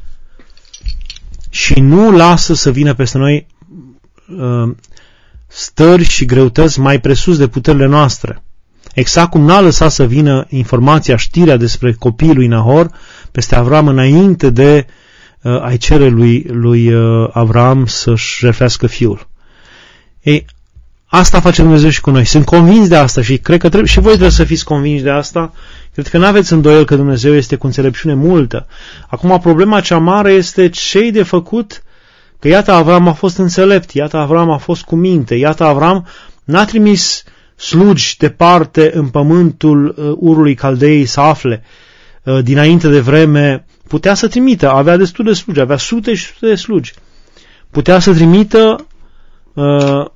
și nu lasă să vină peste noi uh, stări și greutăți mai presus de puterile noastre. Exact cum n-a lăsat să vină informația, știrea despre copiii lui Nahor peste Avram înainte de uh, a-i cere lui, lui uh, Avram să-și jertfească fiul. Ei, asta face Dumnezeu și cu noi. Sunt convins de asta și cred că trebuie, și voi trebuie să fiți convinși de asta. Cred că n-aveți îndoiel că Dumnezeu este cu înțelepciune multă. Acum, problema cea mare este ce-i de făcut, că iată Avram a fost înțelept, iată Avram a fost cu minte, iată Avram n-a trimis slugi departe în pământul uh, Urului Caldei să afle. Uh, dinainte de vreme putea să trimită, avea destul de slugi, avea sute și sute de slugi. Putea să trimită uh,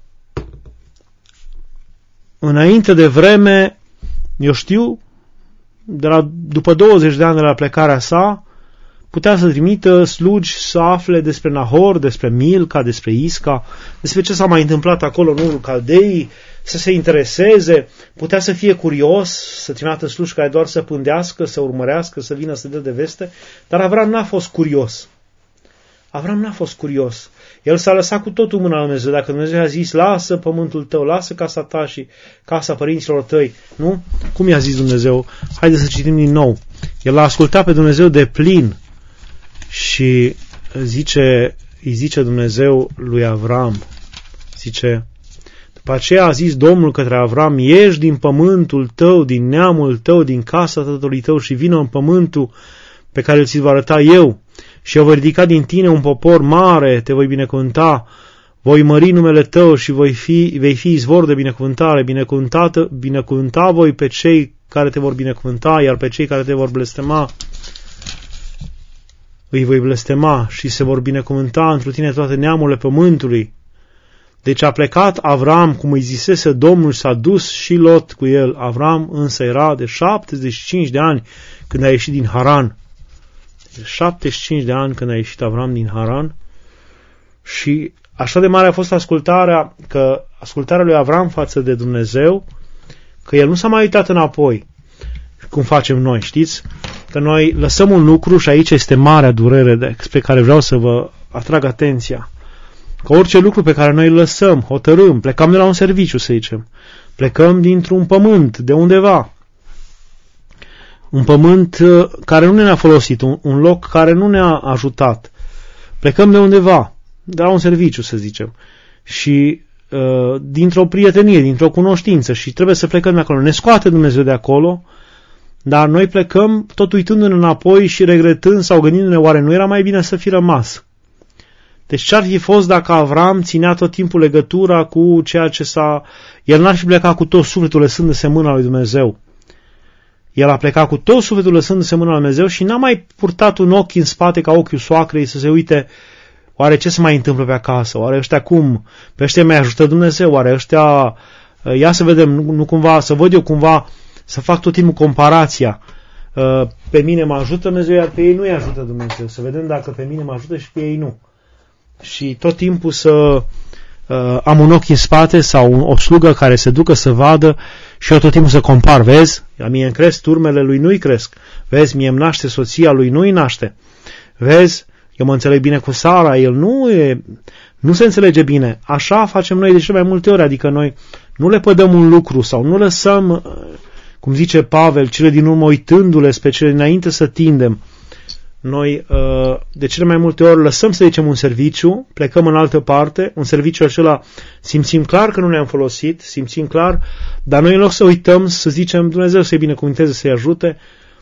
înainte de vreme, eu știu, de la, după douăzeci de ani de la plecarea sa, putea să trimită slugi să afle despre Nahor, despre Milca, despre Isca, despre ce s-a mai întâmplat acolo în Urul Caldei, să se intereseze, putea să fie curios, să trimită slugi care doar să pândească, să urmărească, să vină să dea de veste, dar Avram n-a fost curios. Avram n-a fost curios. El s-a lăsat cu totul mâna lui Dumnezeu. Dacă Dumnezeu a zis, lasă pământul tău, lasă casa ta și casa părinților tăi, nu? Cum i-a zis Dumnezeu? Haideți să citim din nou. El a ascultat pe Dumnezeu de plin și zice, îi zice Dumnezeu lui Avram, zice, după aceea a zis Domnul către Avram, ieși din pământul tău, din neamul tău, din casa tatălui tău și vină în pământul pe care ți-l va arăta eu. Și eu voi ridica din tine un popor mare, te voi binecuvânta, voi mări numele tău și voi fi, vei fi izvor de binecuvântare, binecuvântată, binecuvânta voi pe cei care te vor binecuvânta, iar pe cei care te vor blestema, îi voi blestema și se vor binecuvânta întru tine toate neamurile pământului. Deci a plecat Avram, cum îi zisese Domnul, s-a dus și Lot cu el. Avram însă era de șaptezeci și cinci de ani când a ieșit din Haran. De șaptezeci și cinci de ani când a ieșit Avram din Haran. Și așa de mare a fost ascultarea, că ascultarea lui Avram față de Dumnezeu, că el nu s-a mai uitat înapoi, cum facem noi, știți? Că noi lăsăm un lucru și aici este marea durere despre care vreau să vă atrag atenția. Că orice lucru pe care noi îl lăsăm, hotărâm, plecăm de la un serviciu, să zicem, plecăm dintr-un pământ, de undeva, un pământ care nu ne-a folosit, un, un loc care nu ne-a ajutat, plecăm de undeva, de la un serviciu, să zicem, și uh, dintr-o prietenie, dintr-o cunoștință, și trebuie să plecăm de acolo. Ne scoate Dumnezeu de acolo, dar noi plecăm tot uitându-ne înapoi și regretând sau gândindu-ne, oare nu era mai bine să fi rămas? Deci ce-ar fi fost dacă Avram ținea tot timpul legătura cu ceea ce s-a... El n-ar fi plecat cu tot sufletul lăsându-se mâna lui Dumnezeu. El a plecat cu tot sufletul lăsându-se mâna lui Dumnezeu și n-a mai purtat un ochi în spate ca ochiul soacrei să se uite, oare ce se mai întâmplă pe acasă? Oare ăștia cum? Pe ăștia mai ajută Dumnezeu? Oare ăștia... Ia să vedem, nu, nu cumva, să văd eu cumva, să fac tot timpul comparația. Pe mine mă ajută Dumnezeu, iar pe ei nu-i ajută Dumnezeu. Să vedem dacă pe mine mă ajută și pe ei nu. Și tot timpul să uh, am un ochi în spate sau un, o slugă care se ducă să vadă și eu tot timpul să compar. Vezi? La mie îmi cresc turmele, lui nu-i cresc. Vezi? Mie îmi naște soția, lui nu-i naște. Vezi? Eu mă înțeleg bine cu Sara, el nu e, nu se înțelege bine. Așa facem noi de cele mai multe ori, adică noi nu le pădăm un lucru sau nu lăsăm, cum zice Pavel, cele din urmă uitându-le spre cele dinainte să tindem. Noi de cele mai multe ori lăsăm, să zicem, un serviciu, plecăm în altă parte, un serviciu acela simțim clar că nu ne-am folosit, simțim clar, dar noi în loc să uităm, să zicem Dumnezeu să-i binecuvânteze, să-i ajute,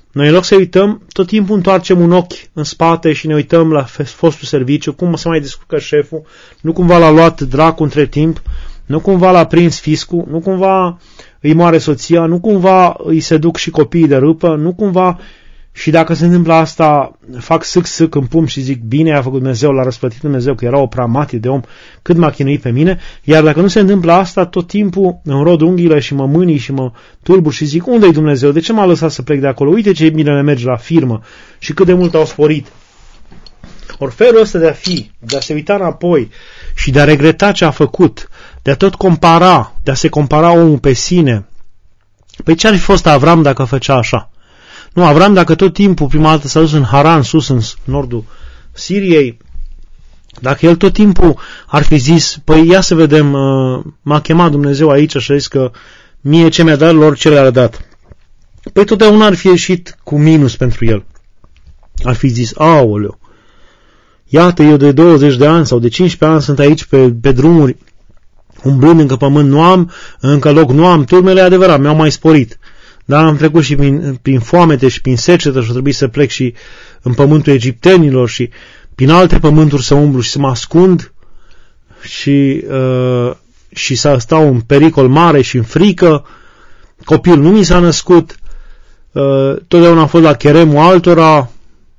Noi în loc să uităm, tot timpul întoarcem un ochi în spate și ne uităm la fostul serviciu, cum se mai descurcă șeful, nu cumva l-a luat dracu între timp, nu cumva l-a prins fiscul, nu cumva îi moare soția, nu cumva îi se duc și copiii de râpă, nu cumva... Și dacă se întâmplă asta, fac sâc-sâc în pumn și zic, bine a făcut Dumnezeu, l-a răsplătit Dumnezeu, că era o pramatie de om, cât m-a chinuit pe mine. Iar dacă nu se întâmplă asta, tot timpul îmi rod unghiile și mă mânii și mă tulbur și zic, unde-i Dumnezeu? De ce m-a lăsat să plec de acolo? Uite ce bine le merge la firmă și cât de mult au sporit. Ori felul ăsta de a fi, de a se uita înapoi și de a regreta ce a făcut, de a tot compara, de a se compara omul pe sine. Păi ce ar fi fost Avram dacă făcea așa? Nu, Avram, dacă tot timpul prima dată s-a dus în Haran, sus în nordul Siriei, dacă el tot timpul ar fi zis, păi ia să vedem, m-a chemat Dumnezeu aici și a zis că mie ce mi-a dat, lor ce le-a dat. Păi totdeauna ar fi ieșit cu minus pentru el. Ar fi zis, aoleu, iată, eu de douăzeci de ani sau de cincisprezece ani sunt aici pe, pe drumuri, umblând încă pământ nu am, încă loc nu am, turmele adevărat, mi-au mai sporit. Dar am trecut și prin, prin foamete și prin secetă și a trebuit să plec și în pământul egiptenilor și prin alte pământuri să umblu și să mă ascund și, uh, și să stau în pericol mare și în frică. Copil nu mi s-a născut, uh, totdeauna a fost la cheremul altora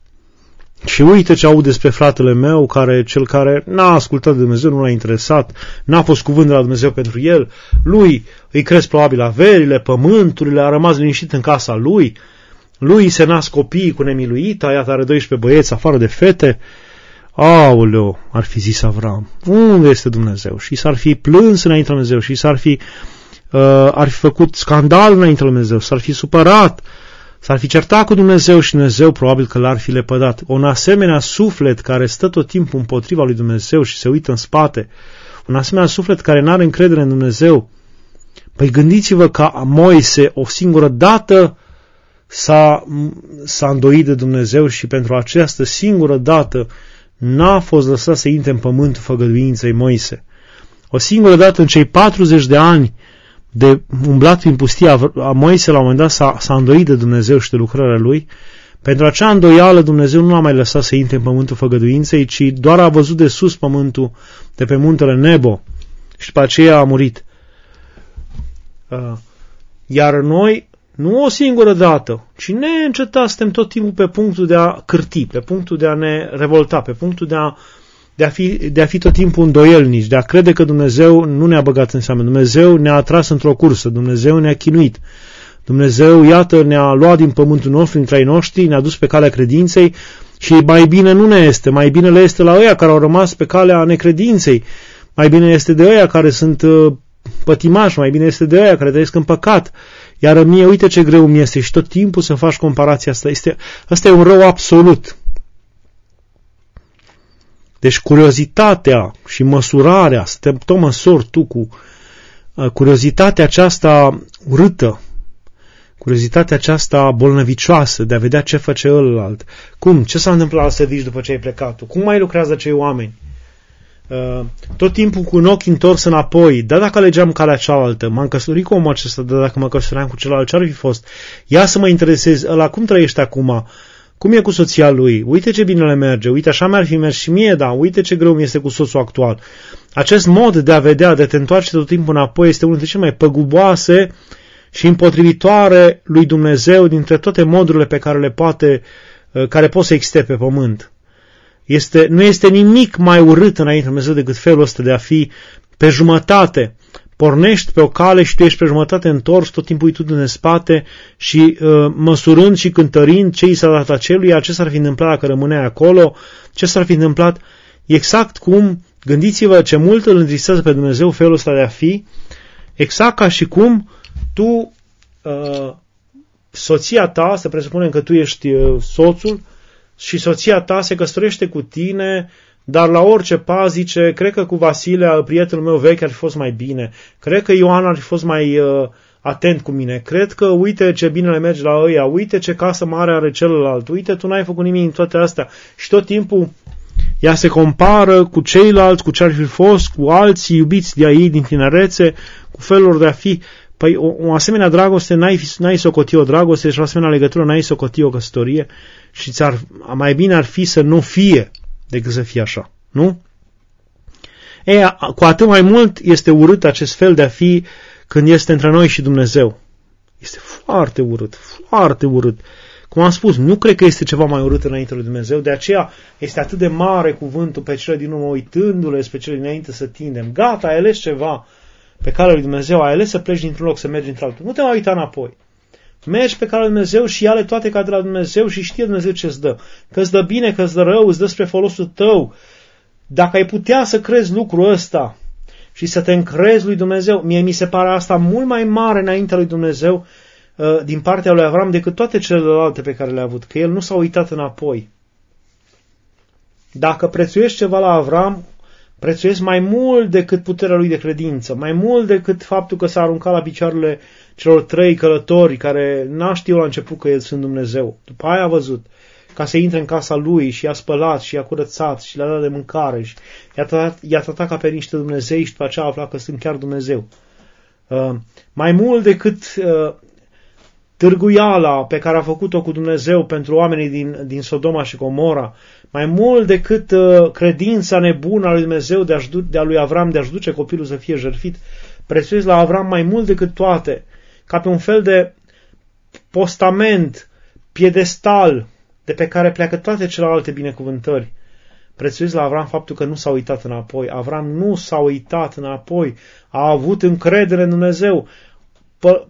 și uite ce aud despre fratele meu, care, cel care n-a ascultat de Dumnezeu, nu l-a interesat, n-a fost cuvânt de la Dumnezeu pentru el, lui îi cresc probabil averile, pământurile, a rămas liniștit în casa lui, lui se nasc copiii cu nemiluita, iată are doisprezece băieți afară de fete. Aoleu, ar fi zis Avram, unde este Dumnezeu? Și s-ar fi plâns înainte de Dumnezeu și s-ar fi, uh, ar fi făcut scandal înainte de Dumnezeu, s-ar fi supărat, s-ar fi certat cu Dumnezeu și Dumnezeu probabil că l-ar fi lepădat. Un asemenea suflet care stă tot timpul împotriva lui Dumnezeu și se uită în spate, un asemenea suflet care n-are încredere în Dumnezeu, păi gândiți-vă că Moise o singură dată s-a, s-a îndoit de Dumnezeu și pentru această singură dată n-a fost lăsat să intre în pământul făgăduinței Moise. O singură dată în cei patruzeci de ani de umblat prin pustia, a Moise la un moment dat s-a, s-a îndoit de Dumnezeu și de lucrarea lui. Pentru acea îndoială Dumnezeu nu l-a mai lăsat să intre în pământul făgăduinței, ci doar a văzut de sus pământul de pe muntele Nebo și după aceea a murit. Iar noi, nu o singură dată, ci neîncetat suntem tot timpul pe punctul de a cârti, pe punctul de a ne revolta, pe punctul de a De a, fi, de a fi tot timpul îndoielnici, de a crede că Dumnezeu nu ne-a băgat în seamă. Dumnezeu ne-a atras într-o cursă, Dumnezeu ne-a chinuit. Dumnezeu, iată, ne-a luat din pământul nostru, dintre ai noștri, ne-a dus pe calea credinței și mai bine nu ne este. Mai bine le este la ăia care au rămas pe calea necredinței. Mai bine este de ăia care sunt uh, pătimași, mai bine este de ăia care trăiesc în păcat. Iar mie, uite ce greu mi este și tot timpul să faci comparația asta. Este, asta e un rău absolut. Deci curiozitatea și măsurarea, să te tot măsori tu cu uh, curiozitatea aceasta urâtă, curiozitatea aceasta bolnăvicioasă de a vedea ce face ălalt. Cum? Ce s-a întâmplat la serviciu după ce ai plecat tu? Cum mai lucrează cei oameni? Uh, tot timpul cu un ochi întors înapoi, dar dacă alegeam calea cealaltă, m-am căsătorit cu omul acesta, dar dacă mă căsătoream cu celălalt, ce ar fi fost? Ia să mă interesez, ăla cum trăiește acum? Cum e cu soția lui? Uite ce bine le merge, uite așa mi-ar fi mers și mie, da, uite ce greu mi este cu soțul actual. Acest mod de a vedea, de a te întoarce tot timpul înapoi, este unul dintre cele mai păguboase și împotrivitoare lui Dumnezeu dintre toate modurile pe care le poate, care pot să existe pe pământ. Este, nu este nimic mai urât înainte de Dumnezeu decât felul ăsta de a fi pe jumătate. Pornești pe o cale și tu ești pe jumătate întors, tot timpul uitându-te în spate și uh, măsurând și cântărind ce i s-a dat aceluia, ce s-ar fi întâmplat dacă rămânea acolo, ce s-ar fi întâmplat. Exact cum, gândiți-vă ce mult îl întristează pe Dumnezeu felul ăsta de a fi, exact ca și cum tu, uh, soția ta, să presupunem că tu ești uh, soțul și soția ta se căsătorește cu tine, dar la orice pas zice, cred că cu Vasile, prietenul meu vechi, ar fi fost mai bine. Cred că Ioan ar fi fost mai uh, atent cu mine. Cred că uite ce bine le merge la ăia, uite ce casă mare are celălalt, uite tu n-ai făcut nimic în toate astea. Și tot timpul ea se compară cu ceilalți, cu ce ar fi fost, cu alții iubiți de ei din tinerețe, cu felul de a fi. Păi o, o asemenea dragoste n-ai, n-ai socoti o dragoste și o asemenea legătură n-ai socoti o căsătorie și ți-ar, mai bine ar fi să nu fie decât să fie așa, nu? E, cu atât mai mult este urât acest fel de a fi când este între noi și Dumnezeu. Este foarte urât, foarte urât. Cum am spus, nu cred că este ceva mai urât înainte lui Dumnezeu, de aceea este atât de mare cuvântul pe cele din urmă, uitându-le spre cele dinainte să tindem. Gata, ai ales ceva pe calea lui Dumnezeu, ai ales să pleci dintr-un loc, să mergi într-altul. Nu te mai uita înapoi. Mergi pe calea lui Dumnezeu și ia-le toate ca de la Dumnezeu și știe Dumnezeu ce îți dă. Că îți dă bine, că îți dă rău, îți dă spre folosul tău. Dacă ai putea să crezi lucrul ăsta și să te încrezi lui Dumnezeu, mie mi se pare asta mult mai mare înaintea lui Dumnezeu din partea lui Avram decât toate celelalte pe care le-a avut, că el nu s-a uitat înapoi. Dacă prețuiești ceva la Avram, prețuiesc mai mult decât puterea lui de credință, mai mult decât faptul că s-a aruncat la picioarele celor trei călători care n-a știut la început că el sunt Dumnezeu. După aia a văzut, ca să intre în casa lui și i-a spălat și i-a curățat și le-a dat de mâncare și i-a tratat, i-a tratat ca pe niște Dumnezei și după aceea a aflat că sunt chiar Dumnezeu. Uh, mai mult decât uh, târguiala pe care a făcut-o cu Dumnezeu pentru oamenii din, din Sodoma și Gomora, mai mult decât uh, credința nebună a lui Dumnezeu de, a-și, de a lui Avram de a-și duce copilul să fie jertfit, prețuiesc la Avram mai mult decât toate, ca pe un fel de postament, piedestal, de pe care pleacă toate celelalte binecuvântări. Prețuiesc la Avram faptul că nu s-a uitat înapoi. Avram nu s-a uitat înapoi. A avut încredere în Dumnezeu. P-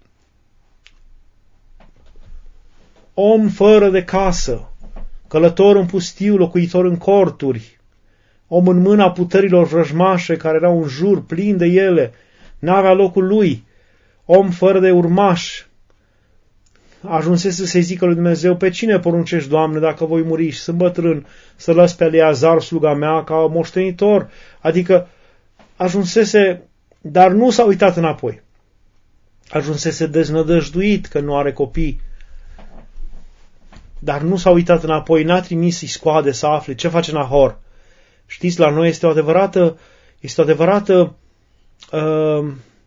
om fără de casă, călător în pustiu, locuitor în corturi, om în mâna puterilor vrăjmașe care erau în jur, plin de ele, n-avea locul lui, om fără de urmași, ajunsese să-i zică lui Dumnezeu, pe cine poruncești, Doamne, dacă voi muri și sunt bătrân, să las pe Eleazar, sluga mea, ca moștenitor? Adică ajunsese, dar nu s-a uitat înapoi. Ajunsese deznădăjduit că nu are copii, dar nu s-a uitat înapoi, n-a trimis să-i scoade să afle ce face Nahor. Știți, la noi este o adevărată, este o adevărată uh,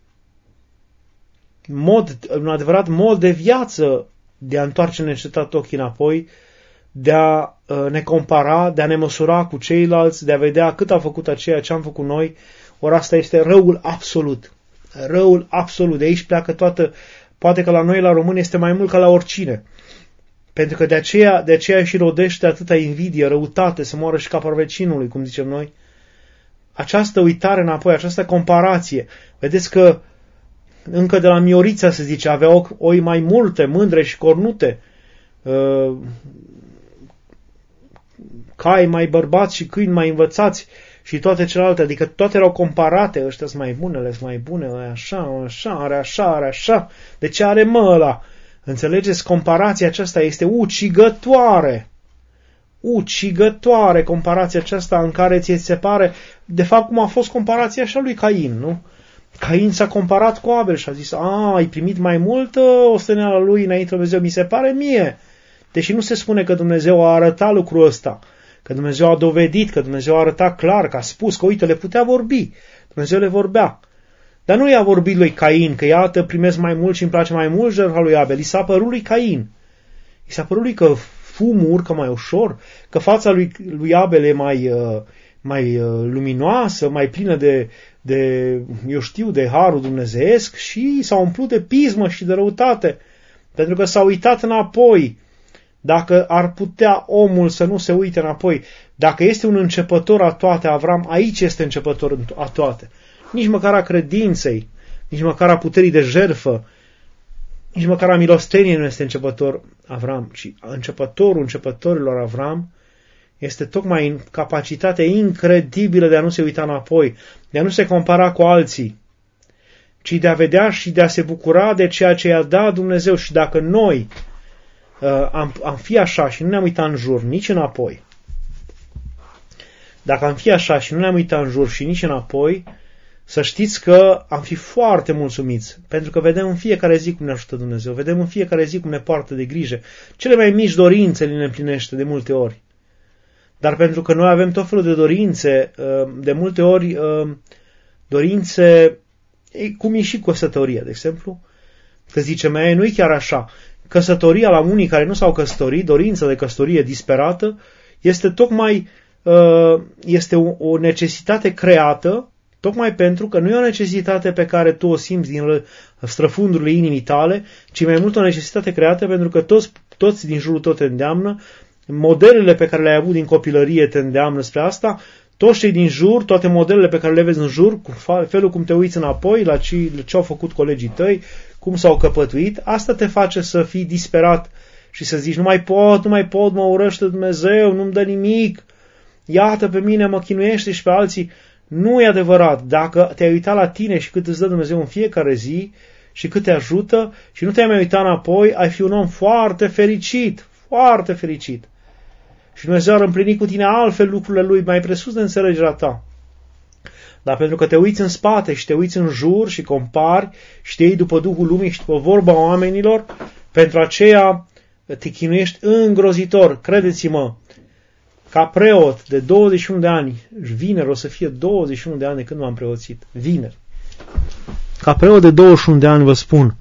mod, un adevărat mod de viață de a întoarce neîncetat ochii înapoi, de a uh, ne compara, de a ne măsura cu ceilalți, de a vedea cât a făcut aceea ce am făcut noi. Ori asta este răul absolut. Răul absolut. De aici pleacă toată, poate că la noi, la români, este mai mult ca la oricine. Pentru că de aceea, de aceea și rodește atâta invidie, răutate, să moară și capul vecinului, cum zicem noi. Această uitare înapoi, această comparație. Vedeți că încă de la Miorița se zice, avea oi mai multe, mândre și cornute, cai mai bărbați și câini mai învățați și toate celelalte, adică toate erau comparate, ăștia sunt mai bune, ăla sunt mai bune, ăla așa, așa, are așa, are așa, de ce are mă ăla? Înțelegeți? Comparația aceasta este ucigătoare. Ucigătoare comparația aceasta în care ți se pare, de fapt cum a fost comparația așa lui Cain, nu? Cain s-a comparat cu Abel și a zis, a, ai primit mai mult osteneala lui înainte Dumnezeu, mi se pare mie. Deși nu se spune că Dumnezeu a arătat lucrul ăsta, că Dumnezeu a dovedit, că Dumnezeu a arătat clar, că a spus că, uite, le putea vorbi. Dumnezeu le vorbea. Dar nu i-a vorbit lui Cain, că iată, primesc mai mult și îmi place mai mult jertfa lui Abel. I s-a părut lui Cain. I s-a părut lui că fumul urcă mai ușor, că fața lui, lui Abel e mai, mai luminoasă, mai plină de, de, eu știu, de harul dumnezeiesc și s-a umplut de pismă și de răutate. Pentru că s-a uitat înapoi. Dacă ar putea omul să nu se uite înapoi, dacă este un începător a toate, Avram, aici este începător a toate. Nici măcar a credinței, nici măcar a puterii de jertfă, nici măcar a milosteniei nu este începător Avram, ci începătorul începătorilor Avram este tocmai în capacitatea incredibilă de a nu se uita înapoi, de a nu se compara cu alții, ci de a vedea și de a se bucura de ceea ce i-a dat Dumnezeu. Și dacă noi uh, am, am fi așa și nu ne-am uitat în jur, nici înapoi, dacă am fi așa și nu ne-am uitat în jur și nici înapoi, să știți că am fi foarte mulțumiți, pentru că vedem în fiecare zi cum ne ajută Dumnezeu, vedem în fiecare zi cum ne poartă de grijă. Cele mai mici dorințe le împlinește de multe ori. Dar pentru că noi avem tot felul de dorințe, de multe ori dorințe E cum e și căsătoria, de exemplu. Că zicem, e, nu e chiar așa. Căsătoria la unii care nu s-au căsătorit, dorința de căsătorie disperată, este tocmai uh, este o, o necesitate creată, tocmai pentru că nu e o necesitate pe care tu o simți din străfundurile inimii tale, ci mai mult o necesitate creată pentru că toți, toți din jurul tău te îndeamnă, modelele pe care le-ai avut din copilărie te îndeamnă spre asta, toți cei din jur, toate modelele pe care le vezi în jur, cu felul cum te uiți înapoi la ce, la ce au făcut colegii tăi, cum s-au căpătuit, asta te face să fii disperat și să zici, nu mai pot, nu mai pot, mă urăște Dumnezeu, nu-mi dă nimic, iată pe mine, mă chinuiește și pe alții. Nu e adevărat. Dacă te-ai uitat la tine și cât îți dă Dumnezeu în fiecare zi și cât te ajută și nu te-ai mai uitat înapoi, ai fi un om foarte fericit, foarte fericit. Și Dumnezeu ar împlini cu tine altfel lucrurile Lui, mai presus de înțelegerea ta. Dar pentru că te uiți în spate și te uiți în jur și compari și te iei după Duhul Lumii și după vorba oamenilor, pentru aceea te chinuiești îngrozitor. Credeți-mă, ca preot de douăzeci și unu de ani, vineri o să fie douăzeci și unu de ani de când m-am preoțit, vineri. Ca preot de douăzeci și unu de ani vă spun,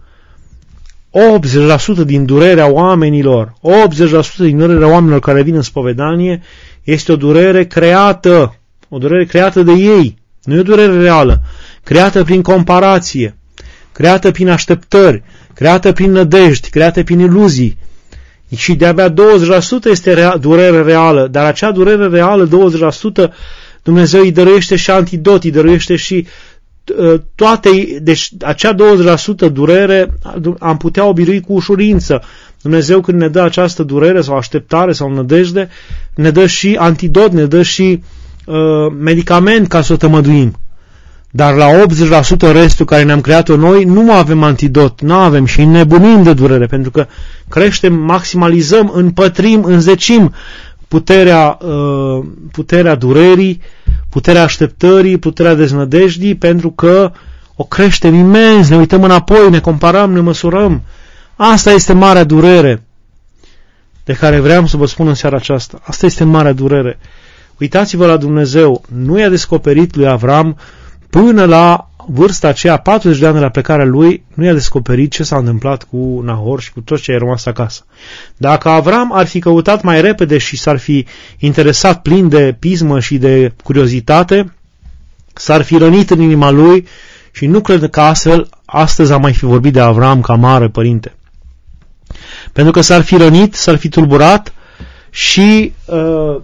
optzeci la sută din durerea oamenilor, optzeci la sută din durerea oamenilor care vin în spovedanie este o durere creată, o durere creată de ei, nu e o durere reală, creată prin comparație, creată prin așteptări, creată prin nădejdi, creată prin iluzii. Și de-abia douăzeci la sută este rea, durere reală, dar acea durere reală, douăzeci la sută, Dumnezeu îi dăruiește și antidot, îi dăruiește și uh, toate, deci acea douăzeci la sută durere am putea o birui cu ușurință. Dumnezeu când ne dă această durere sau așteptare sau nădejde, ne dă și antidot, ne dă și uh, medicament ca să o tămăduim. Dar la optzeci la sută restul care ne-am creat-o noi, nu avem antidot, nu avem și nebunim de durere, pentru că creștem, maximalizăm, împătrim, înzecim puterea, uh, puterea durerii, puterea așteptării, puterea deznădejdii, pentru că o creștem imens, ne uităm înapoi, ne comparăm, ne măsurăm. Asta este marea durere de care vreau să vă spun în seara aceasta. Asta este marea durere. Uitați-vă la Dumnezeu, nu i-a descoperit lui Avram până la vârsta aceea, patruzeci de ani de la plecarea lui, nu i-a descoperit ce s-a întâmplat cu Nahor și cu toți cei ai rămas acasă. Dacă Avram ar fi căutat mai repede și s-ar fi interesat plin de pismă și de curiozitate, s-ar fi rănit în inima lui și nu cred că astfel astăzi am mai fi vorbit de Avram ca mare părinte. Pentru că s-ar fi rănit, s-ar fi tulburat și uh,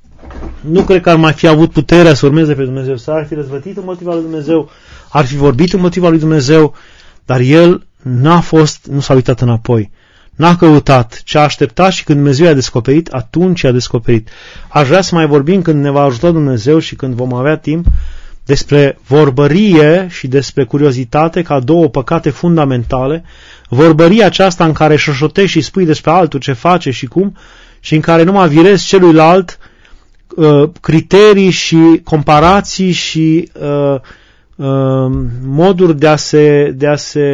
nu cred că ar mai fi avut puterea să urmeze pe Dumnezeu, s-ar fi răzvătit în motiva lui Dumnezeu, ar fi vorbit în motiva lui Dumnezeu, dar el n-a fost, nu s-a uitat înapoi, n-a căutat ce a așteptat și când Dumnezeu i-a descoperit, atunci i-a descoperit. Aș vrea să mai vorbim când ne va ajuta Dumnezeu și când vom avea timp despre vorbărie și despre curiozitate ca două păcate fundamentale, vorbăria aceasta în care șoșotești și spui despre altul ce face și cum și în care numai virezi celuilalt criterii și comparații și uh, uh, moduri de a se, de a se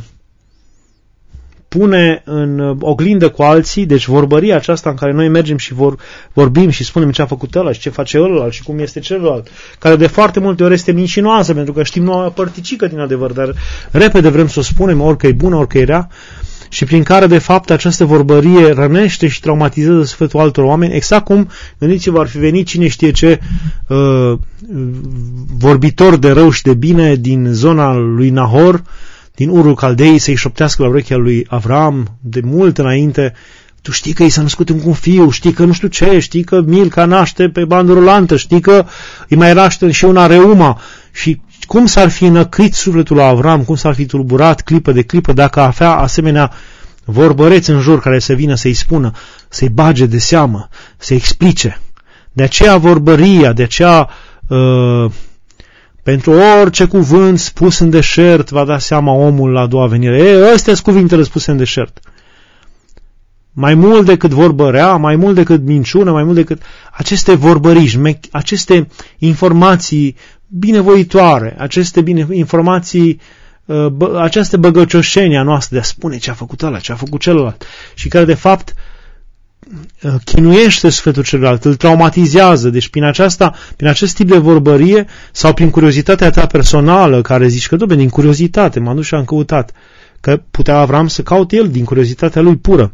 pune în oglindă cu alții, deci vorbăria aceasta în care noi mergem și vor, vorbim și spunem ce a făcut ăla și ce face ălalt și cum este celălalt, care de foarte multe ori este mincinoasă, pentru că știm nouă părticică din adevăr, dar repede vrem să o spunem, orică e bună, orică e rea, și prin care, de fapt, această vorbărie rănește și traumatizează sufletul altor oameni, exact cum, gândiți-vă, ar fi venit cine știe ce uh, vorbitor de rău și de bine din zona lui Nahor, din Urul Caldei, să-i șoptească la urechea lui Avram, de mult înainte, tu știi că i s-a născut un fiu, știi că nu știu ce, știi că Milca naște pe bandă rulantă, știi că îi mai naște și una reuma, și cum s-ar fi înăcrit sufletul lui Avram, cum s-ar fi tulburat clipă de clipă dacă avea asemenea vorbăreți în jur care să vină să-i spună, să-i bage de seamă, să-i explice. De aceea vorbăria, de aceea uh, pentru orice cuvânt spus în deșert va da seama omul la a doua venire. E, astea sunt cuvintele spuse în deșert. Mai mult decât vorbărea, mai mult decât minciună, mai mult decât aceste vorbăriști, aceste informații binevoitoare, aceste bine, informații, bă, această băgăcioșenie a noastră de a spune ce a făcut ăla, ce a făcut celălalt și care de fapt chinuiește sufletul celuilalt, îl traumatizează. Deci prin, aceasta, prin acest tip de vorbărie sau prin curiozitatea ta personală, care zici că, dobe, din curiozitate, m-am dus și am căutat, că putea Avram să caute el din curiozitatea lui pură.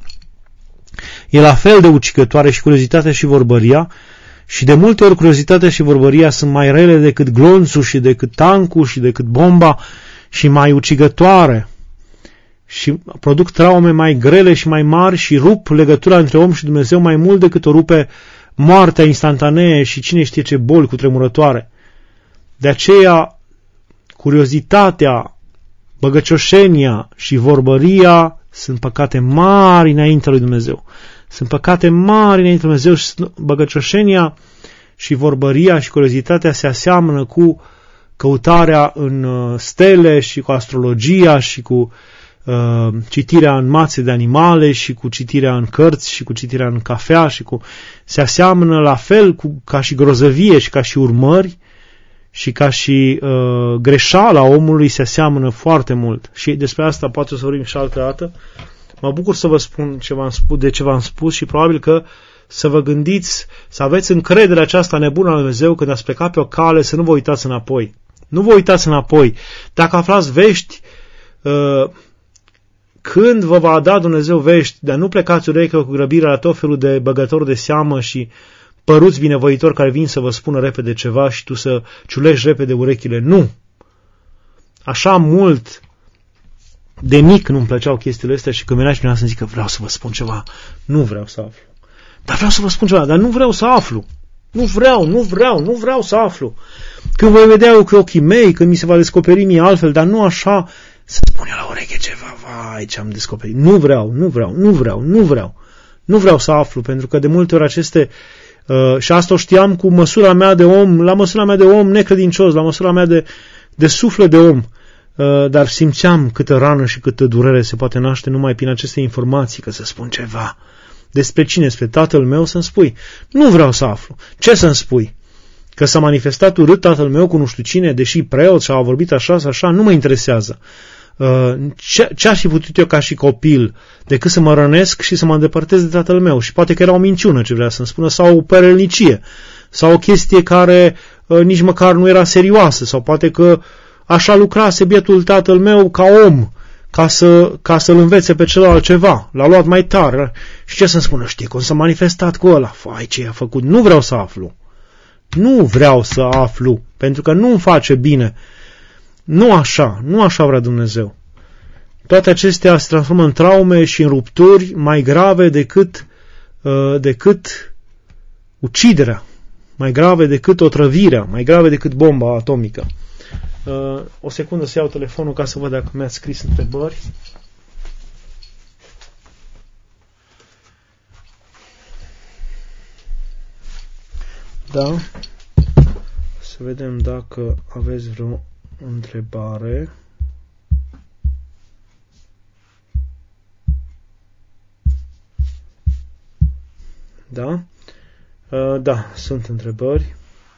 E la fel de ucigătoare și curiozitatea și vorbăria, și de multe ori curiozitatea și vorbăria sunt mai rele decât glonțul și decât tancul și decât bomba și mai ucigătoare. Și produc traume mai grele și mai mari și rup legătura între om și Dumnezeu mai mult decât o rupe moartea instantanee și cine știe ce boli cutremurătoare. De aceea, curiozitatea, băgăcioșenia și vorbăria sunt păcate mari înaintea lui Dumnezeu. Sunt păcate mari înaintea lui Dumnezeu și băgăcioșenia și vorbăria și curiozitatea se aseamănă cu căutarea în stele și cu astrologia și cu uh, citirea în mațe de animale și cu citirea în cărți și cu citirea în cafea și cu... se aseamănă la fel cu, ca și grozăvie și ca și urmări și ca și uh, greșeala omului se aseamănă foarte mult. Și despre asta poate să vorbim și altă dată. Mă bucur să vă spun ce v-am spus, de ce v-am spus și probabil că să vă gândiți, să aveți încrederea aceasta nebună la Dumnezeu când ați plecat pe o cale, să nu vă uitați înapoi. Nu vă uitați înapoi. Dacă aflați vești, uh, când vă va da Dumnezeu vești, dar nu plecați urechea cu grăbire la tot felul de băgători de seamă și păruți binevoitori care vin să vă spună repede ceva și tu să ciulești repede urechile. Nu! Așa mult de mic nu-mi plăceau chestiile astea și când venea cineva să-mi zică vreau să vă spun ceva, nu vreau să aflu. Dar vreau să vă spun ceva, dar nu vreau să aflu. Nu vreau, nu vreau, nu vreau să aflu. Când voi vedea eu cu ochii mei, când mi se va descoperi mie altfel, dar nu așa, să spun eu la ureche ceva, vai, ce am descoperit. Nu vreau, nu vreau, nu vreau, nu vreau. Nu vreau să aflu, pentru că de multe ori aceste, uh, și asta o știam cu măsura mea de om, la măsura mea de om necredincios, la măsura mea de, de suflet de om, uh, dar simțeam câtă rană și câtă durere se poate naște numai prin aceste informații, că să spun ceva. Despre cine? Despre tatăl meu să-mi spui. Nu vreau să aflu. Ce să-mi spui? Că s-a manifestat urât tatăl meu cu nu știu cine, deși preot și a vorbit așa sau așa, nu mă interesează. Ce, ce aș fi putut eu ca și copil decât să mă rănesc și să mă îndepărtez de tatăl meu? Și poate că era o minciună ce vrea să-mi spună, sau o părălnicie, sau o chestie care uh, nici măcar nu era serioasă, sau poate că așa lucrase bietul tatăl meu ca om, ca, să, ca să-l învețe pe celălalt ceva. L-a luat mai tare. Și ce să-mi spună? Știi cum s-a manifestat cu ăla? Fai, ce i-a făcut? Nu vreau să aflu. Nu vreau să aflu, pentru că nu îmi face bine. Nu așa, nu așa vrea Dumnezeu. Toate acestea se transformă în traume și în rupturi mai grave decât, uh, decât uciderea, mai grave decât otrăvirea, mai grave decât bomba atomică. Uh, o secundă să iau telefonul ca să văd dacă mi-ați scris întrebări. Da. Să vedem dacă aveți vreo întrebare. Da? Uh, da, sunt întrebări.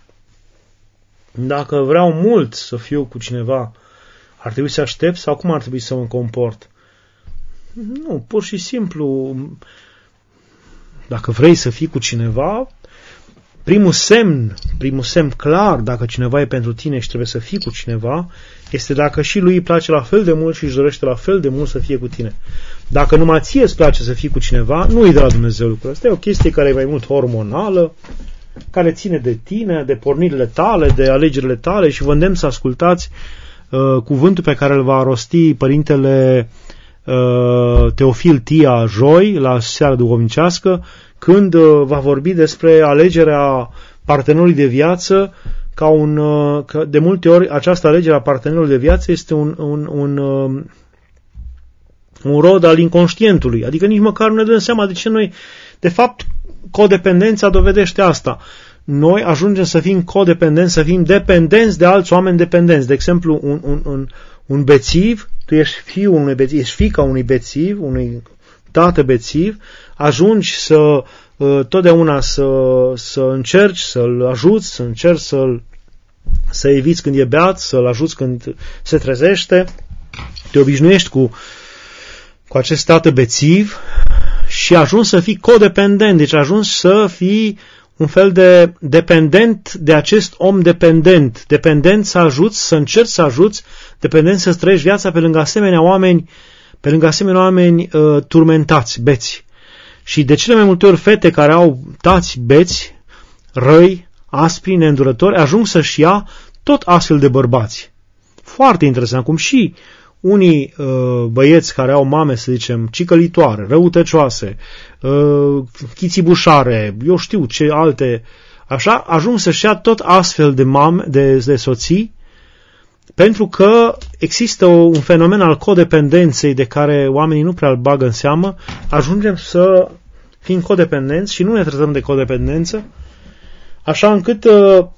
Dacă vreau mult să fiu cu cineva, ar trebui să aștept sau cum ar trebui să mă comport? Nu, pur și simplu, dacă vrei să fii cu cineva, primul semn, primul semn clar, dacă cineva e pentru tine și trebuie să fii cu cineva, este dacă și lui îi place la fel de mult și își dorește la fel de mult să fie cu tine. Dacă numai ție îți place să fii cu cineva, nu-i de la Dumnezeu lucrul. Asta e o chestie care e mai mult hormonală, care ține de tine, de pornirile tale, de alegerile tale și vă îndemn să ascultați uh, cuvântul pe care îl va rosti părintele uh, Teofil Tia joi, la seara duhovnicească, când uh, va vorbi despre alegerea partenerului de viață, ca un, uh, că de multe ori această alegere a partenerului de viață este un, un, un, uh, un rod al inconștientului, adică nici măcar nu ne dăm seama de ce noi, de fapt, codependența dovedește asta. Noi ajungem să fim codependenți, să fim dependenți de alți oameni dependenți. De exemplu, un, un, un, un bețiv, tu ești fiul unui bețiv, ești fiica unui bețiv, unui tată bețiv, ajungi să uh, totdeauna să, să încerci să-l ajuți, să încerci să-l să eviți când e beat, să-l ajuți când se trezește. Te obișnuiești cu, cu acest tată bețiv și ajungi să fii codependent, deci ajungi să fii un fel de dependent de acest om dependent, dependent să ajuți, să încerci să ajuți, dependent să trăiești viața pe lângă asemenea oameni, pe lângă asemenea oameni uh, turmentați, beți. Și de cele mai multe ori fete care au tați beți, răi, aspri, neîndurători, ajung să-și ia tot astfel de bărbați. Foarte interesant, cum și unii uh, băieți care au mame, să zicem, cicălitoare, răutăcioase, uh, chițibușare, eu știu ce alte, așa, ajung să-și ia tot astfel de mame, de, de soții, pentru că există un fenomen al codependenței de care oamenii nu prea îl bagă în seamă, ajungem să fim codependenți și nu ne tratăm de codependență, așa încât uh,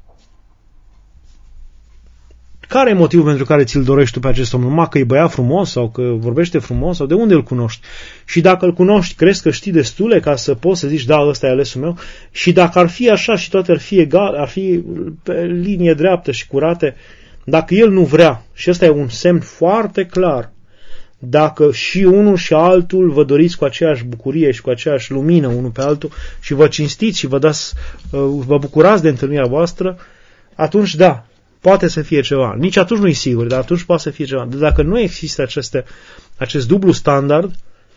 care e motivul pentru care ți-l dorești tu pe acest om? Numai că e băiat frumos sau că vorbește frumos sau de unde îl cunoști? Și dacă îl cunoști, crezi că știi destule ca să poți să zici, da, ăsta e alesul meu? Și dacă ar fi așa și toate ar fi egal, ar fi pe linie dreaptă și curate, dacă el nu vrea, și ăsta e un semn foarte clar, dacă și unul și altul vă doriți cu aceeași bucurie și cu aceeași lumină unul pe altul și vă cinstiți și vă, dați, vă bucurați de întâlnirea voastră, atunci da, poate să fie ceva. Nici atunci nu e sigur, dar atunci poate să fie ceva. Dar dacă nu există aceste, acest dublu standard,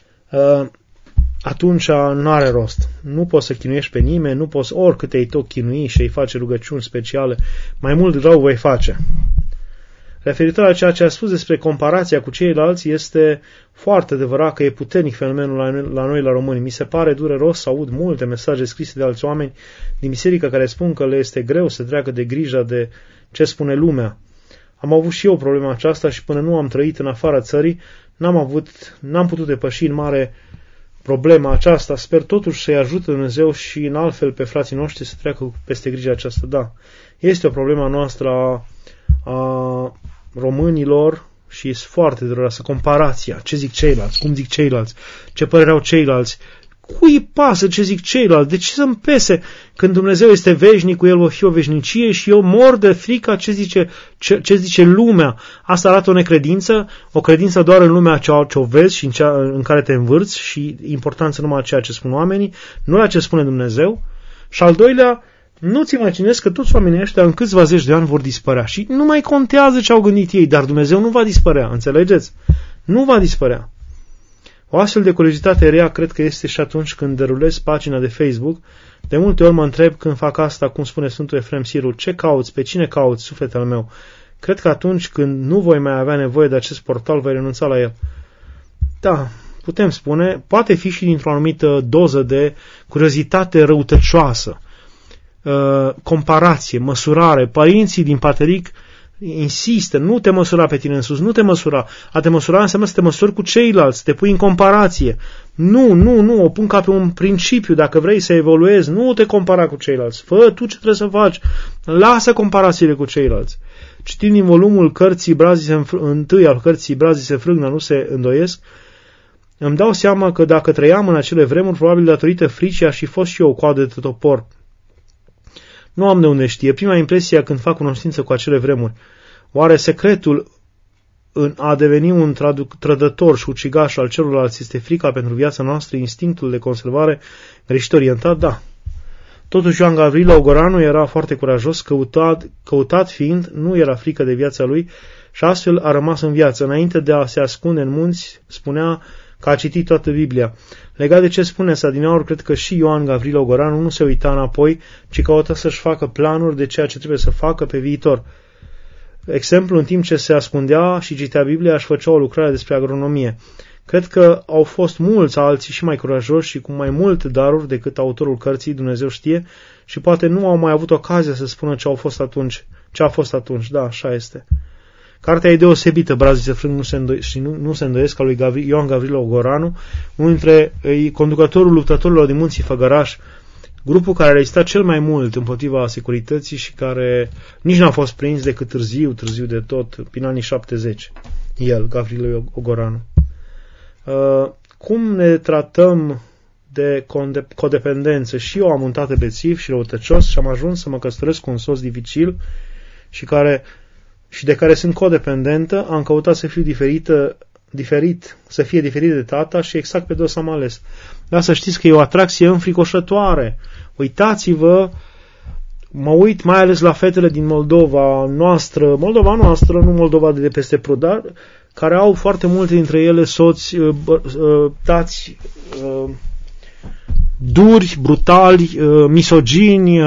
atunci nu are rost. Nu poți să chinuiești pe nimeni, nu poți, oricât te-ai tot chinui și îi face rugăciuni speciale, mai mult rău vei face. Referitor la ceea ce a spus despre comparația cu ceilalți, este foarte adevărat că e puternic fenomenul la noi, la noi, la români. Mi se pare dureros să aud multe mesaje scrise de alți oameni din biserică care spun că le este greu să treacă de grija de ce spune lumea. Am avut și eu problema aceasta și până nu am trăit în afara țării, n-am avut, n-am putut depăși în mare problema aceasta. Sper totuși să-i ajute Dumnezeu și în altfel pe frații noștri să treacă peste grija aceasta. Da, este o problemă noastră a, a românilor și este foarte dureroasă. Comparația, ce zic ceilalți, cum zic ceilalți, ce părere au ceilalți. Cui îi pasă ce zic ceilalți? De ce să-mi pese? Când Dumnezeu este veșnic, cu El va fi o veșnicie și eu mor de frică ce zice, ce, ce zice lumea. Asta arată o necredință, o credință doar în lumea ce o vezi și în, cea, în care te învârți și importanță numai a ceea ce spun oamenii, nu la ce spune Dumnezeu. Și al doilea, nu-ți imaginezi că toți oamenii ăștia în câțiva zeci de ani vor dispărea și nu mai contează ce au gândit ei, dar Dumnezeu nu va dispărea, înțelegeți? Nu va dispărea. O astfel de curiozitate rea cred că este și atunci când derulez pagina de Facebook. De multe ori mă întreb când fac asta, cum spune Sfântul Efrem Sirul, ce cauți, pe cine cauți, sufletul meu? Cred că atunci când nu voi mai avea nevoie de acest portal, voi renunța la el. Da, putem spune, poate fi și dintr-o anumită doză de curiozitate răutăcioasă, comparație, măsurare. Părinții din Pateric insistă, nu te măsura pe tine însuți, nu te măsura. A te măsura înseamnă să te măsori cu ceilalți, te pui în comparație. Nu, nu, nu, o pun ca pe un principiu. Dacă vrei să evoluezi, nu te compara cu ceilalți. Fă tu ce trebuie să faci. Lasă comparațiile cu ceilalți. Citind din volumul cărții Brazii se înfr- întâi al cărții Brazii se frâgnă, nu se îndoiesc, îmi dau seama că dacă trăiam în acele vremuri, probabil datorită fricii aș fi fost și eu o coadă de topor. Nu am de unde știe. Prima impresie când fac cunoștință cu acele vremuri. Oare secretul în a deveni un trădător și ucigaș al celorlalți este frica pentru viața noastră, instinctul de conservare greșit orientat? Da. Totuși Ioan Gavrila Ogoranu era foarte curajos, căutat, căutat fiind, nu era frică de viața lui și astfel a rămas în viață. Înainte de a se ascunde în munți, spunea că a citit toată Biblia. Legat de ce spune Sadinaur, cred că și Ioan Gavrila Ogoranu nu se uita înapoi, ci căuta să-și facă planuri de ceea ce trebuie să facă pe viitor. Exemplu, în timp ce se ascundea și citea Biblia, își făcea o lucrare despre agronomie. Cred că au fost mulți alții și mai curajoși și cu mai multe daruri decât autorul cărții, Dumnezeu știe, și poate nu au mai avut ocazia să spună ce au fost atunci, ce a fost atunci. Da, așa este. Cartea e deosebită, Brazii se frâng, nu se îndoi, și nu, nu se îndoiesc, al lui Gavri, Ioan Gavrila Ogoranu, unul dintre ei, conducătorul luptătorilor din munții Făgăraș, grupul care a rezistat cel mai mult împotriva securității și care nici n-a fost prins decât târziu, târziu de tot, prin anii șaptezeci. El, Gavrila Ogoranu. Uh, cum ne tratăm de codependență? Și eu am un tată bețiv și răutăcios și am ajuns să mă căsătoresc cu un soț dificil și care și de care sunt codependentă, am căutat să fiu diferită diferit, să fie diferit de tata și exact pe dos am ales. Dar să știți că e o atracție înfricoșătoare. Uitați-vă, mă uit mai ales la fetele din Moldova noastră, Moldova noastră, nu Moldova de peste Prut, dar care au foarte multe dintre ele soți, tați duri, brutali, misogini,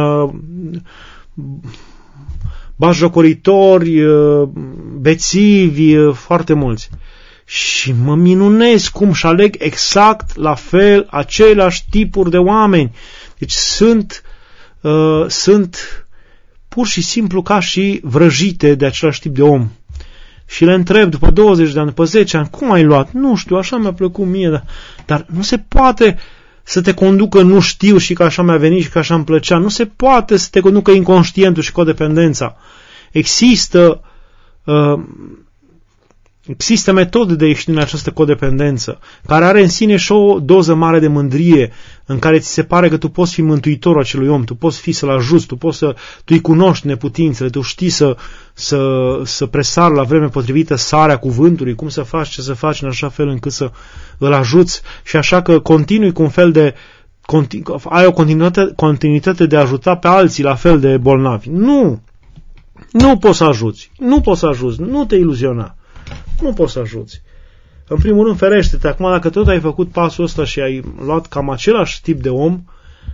batjocoritori, bețivi, foarte mulți. Și mă minunez cum își aleg exact la fel aceleași tipuri de oameni. Deci sunt, uh, sunt pur și simplu ca și vrăjite de același tip de om. Și le întreb după douăzeci de ani, după zece ani, cum ai luat? Nu știu, așa mi-a plăcut mie, dar, dar nu se poate să te conducă nu știu și că așa mi-a venit și că așa îmi plăcea. Nu se poate să te conducă inconștientul și codependența. Există uh, există metode de ieși din această codependență, care are în sine și o doză mare de mândrie, în care ți se pare că tu poți fi mântuitorul acelui om, tu poți fi să-l ajuți, tu poți să, tu îi cunoști neputințele, tu știi să, să, să presari la vreme potrivită sarea cuvântului, cum să faci, ce să faci în așa fel încât să îl ajuți și așa că continui cu un fel de continu, ai o continuitate, continuitate de a ajuta pe alții la fel de bolnavi. Nu! Nu poți să ajuți, nu poți să ajuți, nu te iluziona. Nu poți să ajuți. În primul rând, ferește-te. Acum, dacă tot ai făcut pasul ăsta și ai luat cam același tip de om,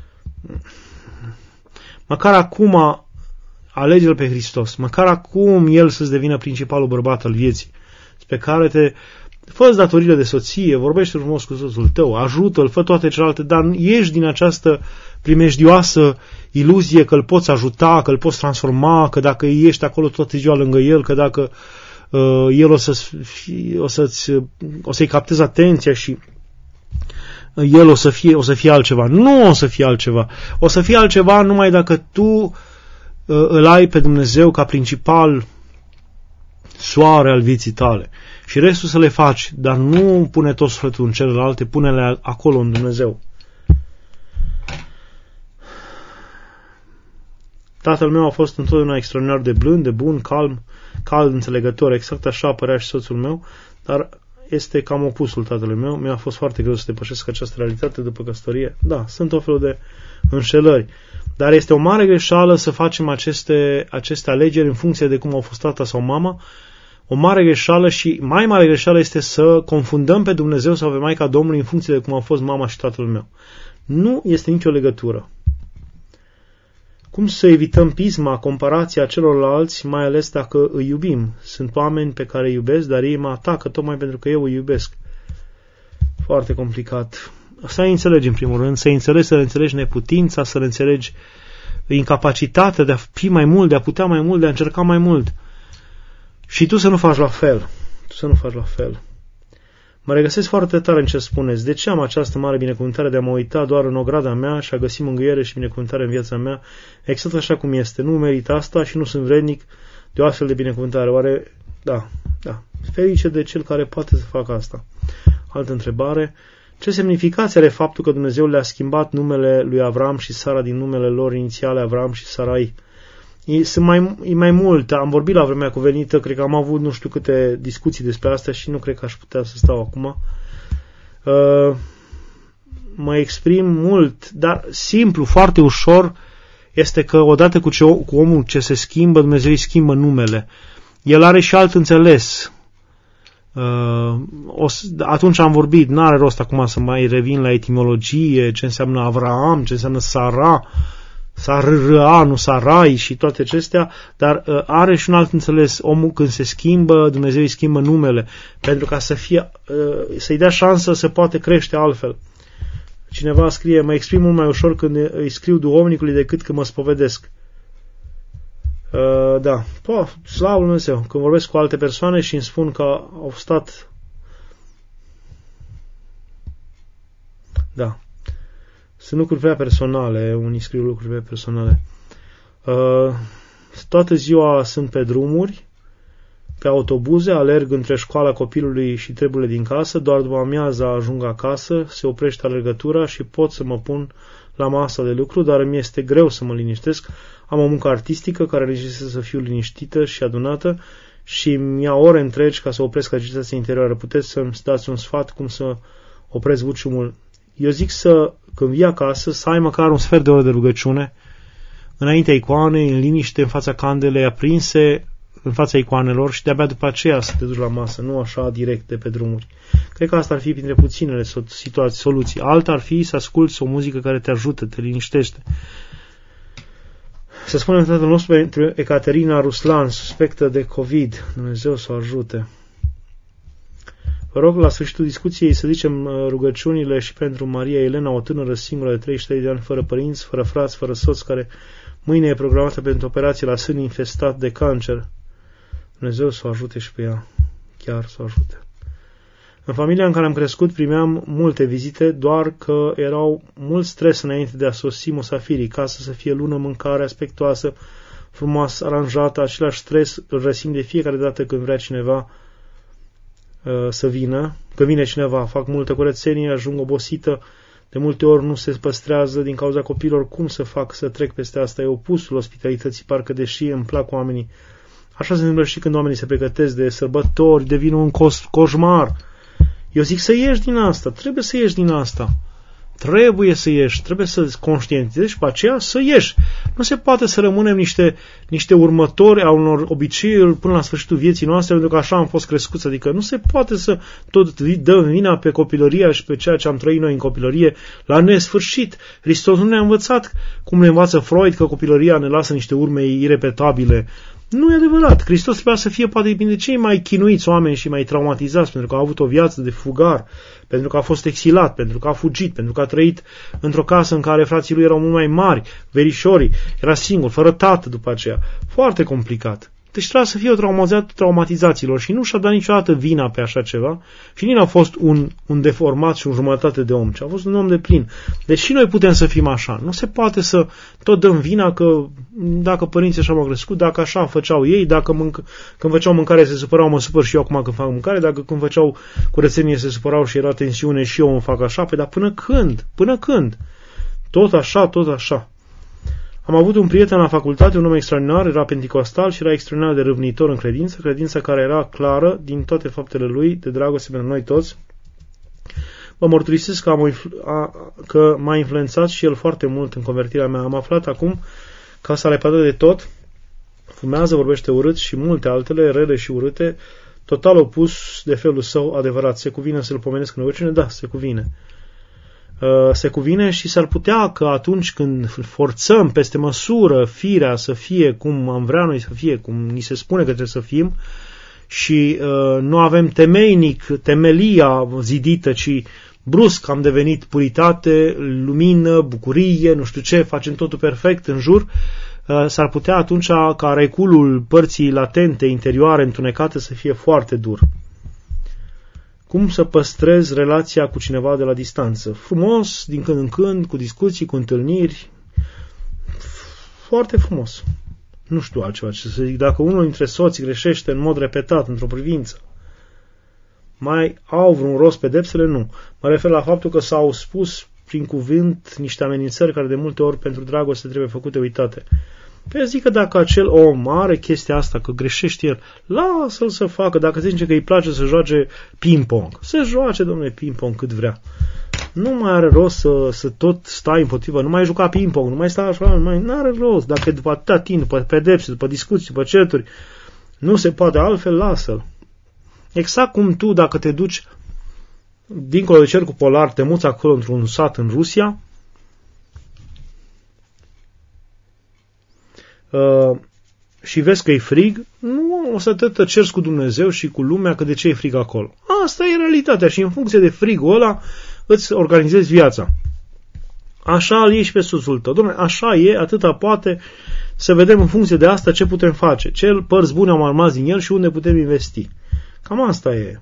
măcar acum alege-L pe Hristos. Măcar acum El să-ți devină principalul bărbat al vieții, pe care te fă-ți datorile de soție, vorbește frumos cu soțul tău, ajută-L, fă toate celelalte, dar ieși din această primejdioasă iluzie că îl poți ajuta, că îl poți transforma, că dacă ești acolo toată ziua lângă El, că dacă uh, El o, să fie, o, să-ți, o să-i captezi atenția și El o să, fie, o să fie altceva. Nu o să fie altceva. O să fie altceva numai dacă tu uh, îl ai pe Dumnezeu ca principal soare al vieții tale. Și restul să le faci, dar nu pune tot sufletul în celelalte, pune-le acolo în Dumnezeu. Tatăl meu a fost întotdeauna extraordinar de blând, de bun, calm, cald, înțelegător, exact așa părea și soțul meu, dar este cam opusul tatălui meu. Mi-a fost foarte greu să depășesc această realitate după căsătorie. Da, sunt o fel de înșelări, dar este o mare greșeală să facem aceste, aceste alegeri în funcție de cum au fost tata sau mama. O mare greșeală și mai mare greșeală este să confundăm pe Dumnezeu sau pe Maica Domnului în funcție de cum au fost mama și tatăl meu. Nu este nicio legătură. Cum să evităm pisma, comparația celorlalți, mai ales dacă îi iubim? Sunt oameni pe care îi iubesc, dar ei mă atacă tocmai pentru că eu îi iubesc. Foarte complicat. Să-i înțelegi în primul rând, să-i înțelegi, să le înțelegi neputința, să le înțelegi incapacitatea de a fi mai mult, de a putea mai mult, de a încerca mai mult. Și tu să nu faci la fel. Tu să nu faci la fel. Mă regăsesc foarte tare în ce spuneți. De ce am această mare binecuvântare de a mă uita doar în ograda mea și a găsi mângâiere și binecuvântare în viața mea, exact așa cum este? Nu merit asta și nu sunt vrednic de o astfel de binecuvântare. Oare, da, da, ferice de cel care poate să facă asta. Altă întrebare. Ce semnificație are faptul că Dumnezeu le-a schimbat numele lui Avram și Sara din numele lor inițiale, Avram și Sarai? Sunt mai, e mai mult. Am vorbit la vremea cuvenită, cred că am avut nu știu câte discuții despre asta și nu cred că aș putea să stau acum. Uh, mă exprim mult, dar simplu, foarte ușor, este că odată cu, ce, cu omul ce se schimbă, Dumnezeu îi schimbă numele. El are și alt înțeles. Uh, o, atunci am vorbit, n-are rost acum să mai revin la etimologie, ce înseamnă Avraam, ce înseamnă Sara, Sara, nu Sarai și toate acestea, dar uh, are și un alt înțeles. Omul când se schimbă, Dumnezeu îi schimbă numele, pentru ca să fie, uh, să-i dea șansă să poate crește altfel. Cineva scrie, mă exprim mult mai ușor când îi scriu duhovnicului decât când mă spovedesc. Uh, da, po, slavă Dumnezeu, când vorbesc cu alte persoane și îmi spun că au stat... Da. Sunt lucruri prea personale, unii scriu lucruri prea personale. Uh, toată ziua sunt pe drumuri, pe autobuze, alerg între școala copilului și treburile din casă, doar după amiaza ajung acasă, se oprește alergătura și pot să mă pun la masa de lucru, dar mi este greu să mă liniștesc. Am o muncă artistică care necesită să fiu liniștită și adunată și mi-a ore întregi ca să opresc agitația interioară. Puteți să-mi dați un sfat cum să opresc buciumul? Eu zic să, când vii acasă, să ai măcar un sfert de oră de rugăciune înaintea icoanei, în liniște, în fața candelei aprinse, în fața icoanelor și de-abia după aceea să te duci la masă, nu așa direct de pe drumuri. Cred că asta ar fi printre puținele situații, soluții. Alta ar fi să asculți o muzică care te ajută, te liniștește. Să spunem Tatăl nostru pentru Ecaterina Ruslan, suspectă de COVID. Dumnezeu să o ajute. Vă rog, la sfârșitul discuției, să zicem rugăciunile și pentru Maria Elena, o tânără singură de treizeci și trei de ani, fără părinți, fără frați, fără soț, care mâine e programată pentru operație la sân infestat de cancer. Dumnezeu să o ajute și pe ea. Chiar să o ajute. În familia în care am crescut primeam multe vizite, doar că erau mult stres înainte de a sosi musafirii, casă să fie lună, mâncare aspectoasă, frumos aranjată, același stres îl resim de fiecare dată când vrea cineva uh, să vină. Când vine cineva, fac multă curățenie, ajung obosită, de multe ori nu se păstrează din cauza copiilor. Cum să fac să trec peste asta? E opusul ospitalității, parcă deși îmi plac oamenii. Așa se întâmplă și când oamenii se pregătesc de sărbători, devin un coșmar. Eu zic să ieși din asta, trebuie să ieși din asta. Trebuie să ieși, trebuie să conștientizezi și pe aceea să ieși. Nu se poate să rămânem niște, niște următori a unor obiceiuri până la sfârșitul vieții noastre, pentru că așa am fost crescuți. Adică nu se poate să tot dăm vina pe copilăria și pe ceea ce am trăit noi în copilărie la nesfârșit. Hristos nu ne-a învățat, cum ne învață Freud, că copilăria ne lasă niște urme irepetabile. Nu e adevărat. Hristos trebuia să fie poate dintre cei mai chinuiți oameni și mai traumatizați, pentru că a avut o viață de fugar, pentru că a fost exilat, pentru că a fugit, pentru că a trăit într-o casă în care frații lui erau mult mai mari, verișorii, era singur, fără tată după aceea. Foarte complicat. Deci trebuia să fie o traumatizat traumatizațiilor și nu și-a dat niciodată vina pe așa ceva și nici n-a fost un, un deformat și un jumătate de om, ci a fost un om de plin. Deci și noi putem să fim așa. Nu se poate să tot dăm vina că dacă părinții așa m-au crescut, dacă așa făceau ei, dacă mânc- când făceau mâncare se supărau, mă supăr și eu acum când fac mâncare, dacă când făceau curățenie se supărau și era tensiune și eu mă fac așa. Păi dar până când? Până când? Tot așa, tot așa. Am avut un prieten la facultate, un om extraordinar, era penticostal și era extraordinar de râvnitor în credință, credința care era clară din toate faptele lui, de dragoste pentru noi toți. Vă mărturisesc că, am, a, că m-a influențat și el foarte mult în convertirea mea. Am aflat acum că s-a lepădat de tot, fumează, vorbește urât și multe altele, rele și urâte, total opus de felul său adevărat. Se cuvine să-l pomenesc în rugăciune? Da, se cuvine. Se cuvine și s-ar putea că atunci când forțăm peste măsură firea să fie cum am vrea noi să fie, cum ni se spune că trebuie să fim și uh, nu avem temeinic temelia zidită, ci brusc am devenit puritate, lumină, bucurie, nu știu ce, facem totul perfect în jur, uh, s-ar putea atunci ca reculul părții latente, interioare, întunecate să fie foarte dur. Cum să păstrezi relația cu cineva de la distanță? Frumos, din când în când, cu discuții, cu întâlniri. Foarte frumos. Nu știu altceva ce să zic. Dacă unul dintre soți greșește în mod repetat într-o privință, mai au vreun rost pedepsele? Nu. Mă refer la faptul că s-au spus prin cuvânt niște amenințări care de multe ori pentru dragoste trebuie făcute uitate. Păi zic că dacă acel om are chestia asta, că greșește el, lasă-l să facă. Dacă zice că îi place să joace ping-pong, să joace, domnule, ping-pong cât vrea. Nu mai are rost să, să tot stai împotriva, nu mai juca ping-pong, nu mai stai așa, nu mai are rost. Dacă după atâta timp, după pedepse, după discuții, după certuri, nu se poate altfel, lasă-l. Exact cum tu, dacă te duci dincolo de cercul polar, te muți acolo într-un sat în Rusia, Uh, și vezi că e frig, nu o să te tăcerți cu Dumnezeu și cu lumea că de ce e frig acolo. Asta e realitatea și în funcție de frigul ăla îți organizezi viața. Așa îl iei și pe soțul tău. Dom'le, așa e, atâta poate, să vedem în funcție de asta ce putem face, ce părți bune am rămas din el și unde putem investi. Cam asta e.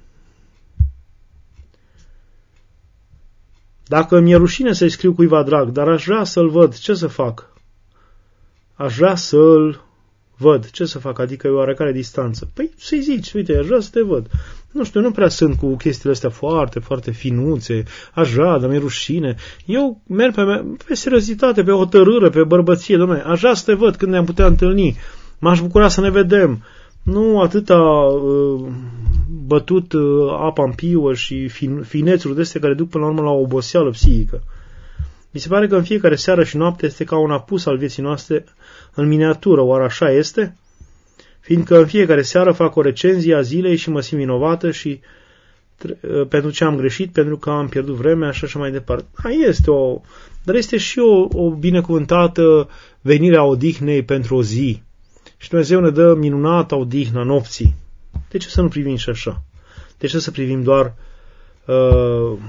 Dacă mi-e rușine să-i scriu cuiva drag, dar aș vrea să-l văd, ce să fac? Aș vrea să-l văd. Ce să fac? Adică e o oarecare distanță. Păi să-i zici, uite, aș vrea să te văd. Nu știu, nu prea sunt cu chestiile astea foarte, foarte finuțe. Aș vrea, dar mi-e rușine. Eu merg pe, pe seriozitate, pe hotărâre, pe bărbăție. Dom'le, aș vrea să te văd când ne-am putea întâlni. M-aș bucura să ne vedem. Nu atâta uh, bătut uh, apa în piuă și fin, finețuri de astea care duc până la urmă la o oboseală psihică. Mi se pare că în fiecare seară și noapte este ca un apus al vieții noastre în miniatură. Oare așa este? Fiindcă în fiecare seară fac o recenzie a zilei și mă simt vinovată și uh, pentru ce am greșit, pentru că am pierdut vremea și așa mai departe. Da, este o... Dar este și o, o binecuvântată venire a odihnei pentru o zi. Și Dumnezeu ne dă minunata odihna nopții. De ce să nu privim și așa? De ce să privim doar uh,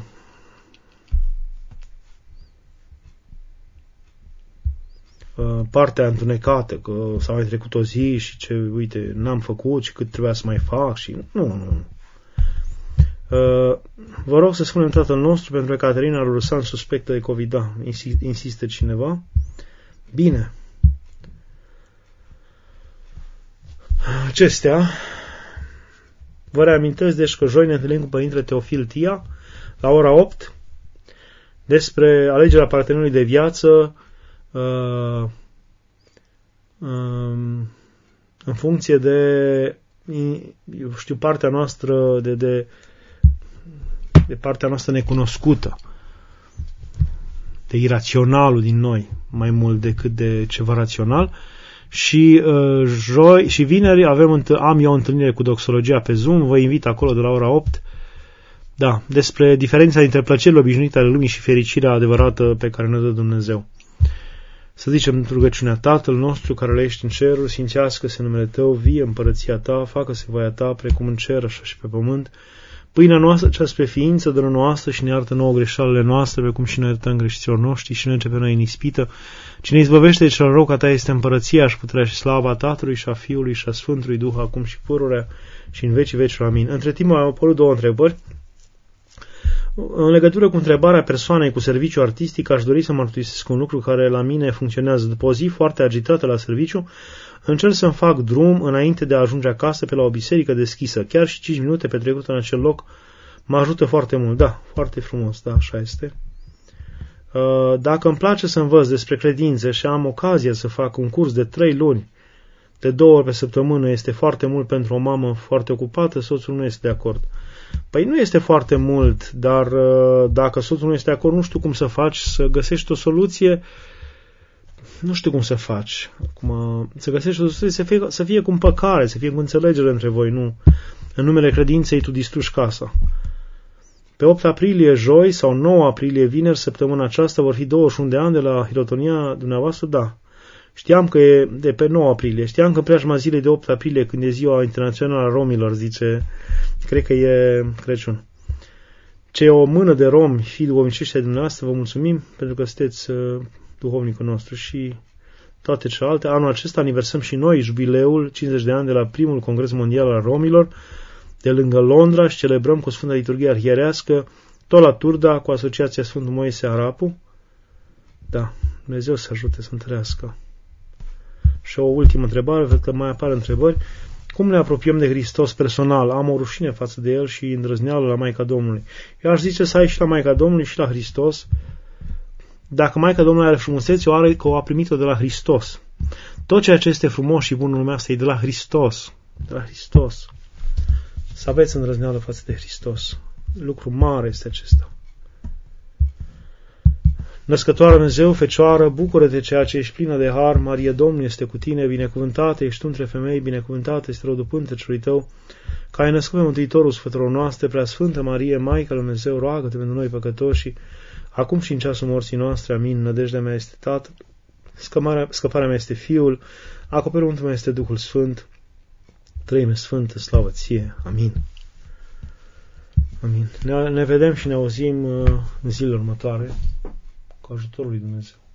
uh, partea întunecată, că s-a mai trecut o zi și ce, uite, n-am făcut și cât trebuia să mai fac și... Nu, nu. Uh, vă rog să spunem Tatăl nostru pentru că Caterina Rurusan suspectă de COVID. Da, insistă cineva. Bine. Acestea, vă reamintesc deci că joi ne întâlnim cu Părintele Teofil Tia la ora opt despre alegerea partenerului de viață uh, uh, în funcție de, eu știu, partea noastră de, de, de partea noastră necunoscută, de iraționalul din noi, mai mult decât de ceva rațional. Și uh, joi și vineri avem, am eu o întâlnire cu doxologia pe Zoom, vă invit acolo de la ora opt. Da, despre diferența dintre plăcerile obișnuite ale lumii și fericirea adevărată pe care ne dă Dumnezeu. Să zicem rugăciunea: Tatăl nostru care ești în ceruri, sfințească-se numele Tău, vie împărăția Ta, facă-se voia Ta, precum în cer, așa și pe pământ. Pâinea noastră cea spre ființă, dă-ne noastră și ne iartă nouă greșalele noastre, precum și noi iertăm greșiților noștri și nu începe pe noi în ispită. Cine izbăvește de cel rău, ca Ta este împărăția și puterea și slava Tatălui și a Fiului și a Sfântului Duh, acum și pururea și în vecii vecilor. Amin. Între timp au apărut două întrebări. În legătură cu întrebarea persoanei cu serviciu artistic, aș dori să mărturisesc un lucru care la mine funcționează. După o zi foarte agitată la serviciu, încerc să-mi fac drum înainte de a ajunge acasă pe la o biserică deschisă. Chiar și cinci minute petrecute în acel loc mă ajută foarte mult. Da, foarte frumos, da, așa este. Dacă îmi place să învăț despre credințe și am ocazia să fac un curs de trei luni, de două ori pe săptămână, este foarte mult pentru o mamă foarte ocupată, soțul nu este de acord. Păi nu este foarte mult, dar dacă soțul nu este de acord, nu știu cum să faci, să găsești o soluție. Nu știu cum să faci. Acum, să găsești o soluție să fie, să fie cu împăcare, să fie cu înțelegere între voi, nu. În numele credinței tu distrugi casa. Pe opt aprilie, joi, sau nouă aprilie, vineri, săptămâna aceasta, vor fi douăzeci și unu de ani de la hirotonia dumneavoastră? Da. Știam că e de pe nouă aprilie. Știam că în preajma zilei de opt aprilie, când e ziua internațională a romilor, zice, cred că e Crăciun. Ce o mână de romi, fii duhovnicești ai dumneavoastră, vă mulțumim pentru că sunteți uh, duhovnicul nostru și toate celelalte. Anul acesta aniversăm și noi jubileul cincizeci de ani de la primul Congres Mondial al Romilor de lângă Londra și celebrăm cu Sfânta Liturghie Arhierească tot la Turda cu Asociația Sfântul Moise Arapu. Da, Dumnezeu să ajute să întărească. Și o ultimă întrebare, văd că mai apar întrebări. Cum ne apropiem de Hristos personal? Am o rușine față de El și îndrăzneală la Maica Domnului. Eu aș zice să ai și la Maica Domnului și la Hristos. Dacă Maica Domnului are frumusețe, o are că o a primit-o de la Hristos. Tot ceea ce este frumos și bun în lumea asta e de la Hristos. De la Hristos. Să aveți îndrăzneală față de Hristos. Lucru mare este acesta. Născătoare Dumnezeu, Fecioară, bucură-te ceea ce ești plină de har, Marie Domnul este cu tine, binecuvântată ești tu între femei, binecuvântată este rodul pântecelui tău, că ai născut pe Mântuitorul sufletelor noastre, Preasfântă Marie, Maica lui Dumnezeu, roagă-te pentru noi păcătoși, acum și în ceasul morții noastre, amin. Nădejdea mea este Tatăl, scăparea mea este Fiul, acoperământul meu este Duhul Sfânt, Treime Sfântă, slavă ție, amin. Amin. Ne, ne vedem și ne auzim uh, în zilele următoare. Cu ajutorul lui Dumnezeu.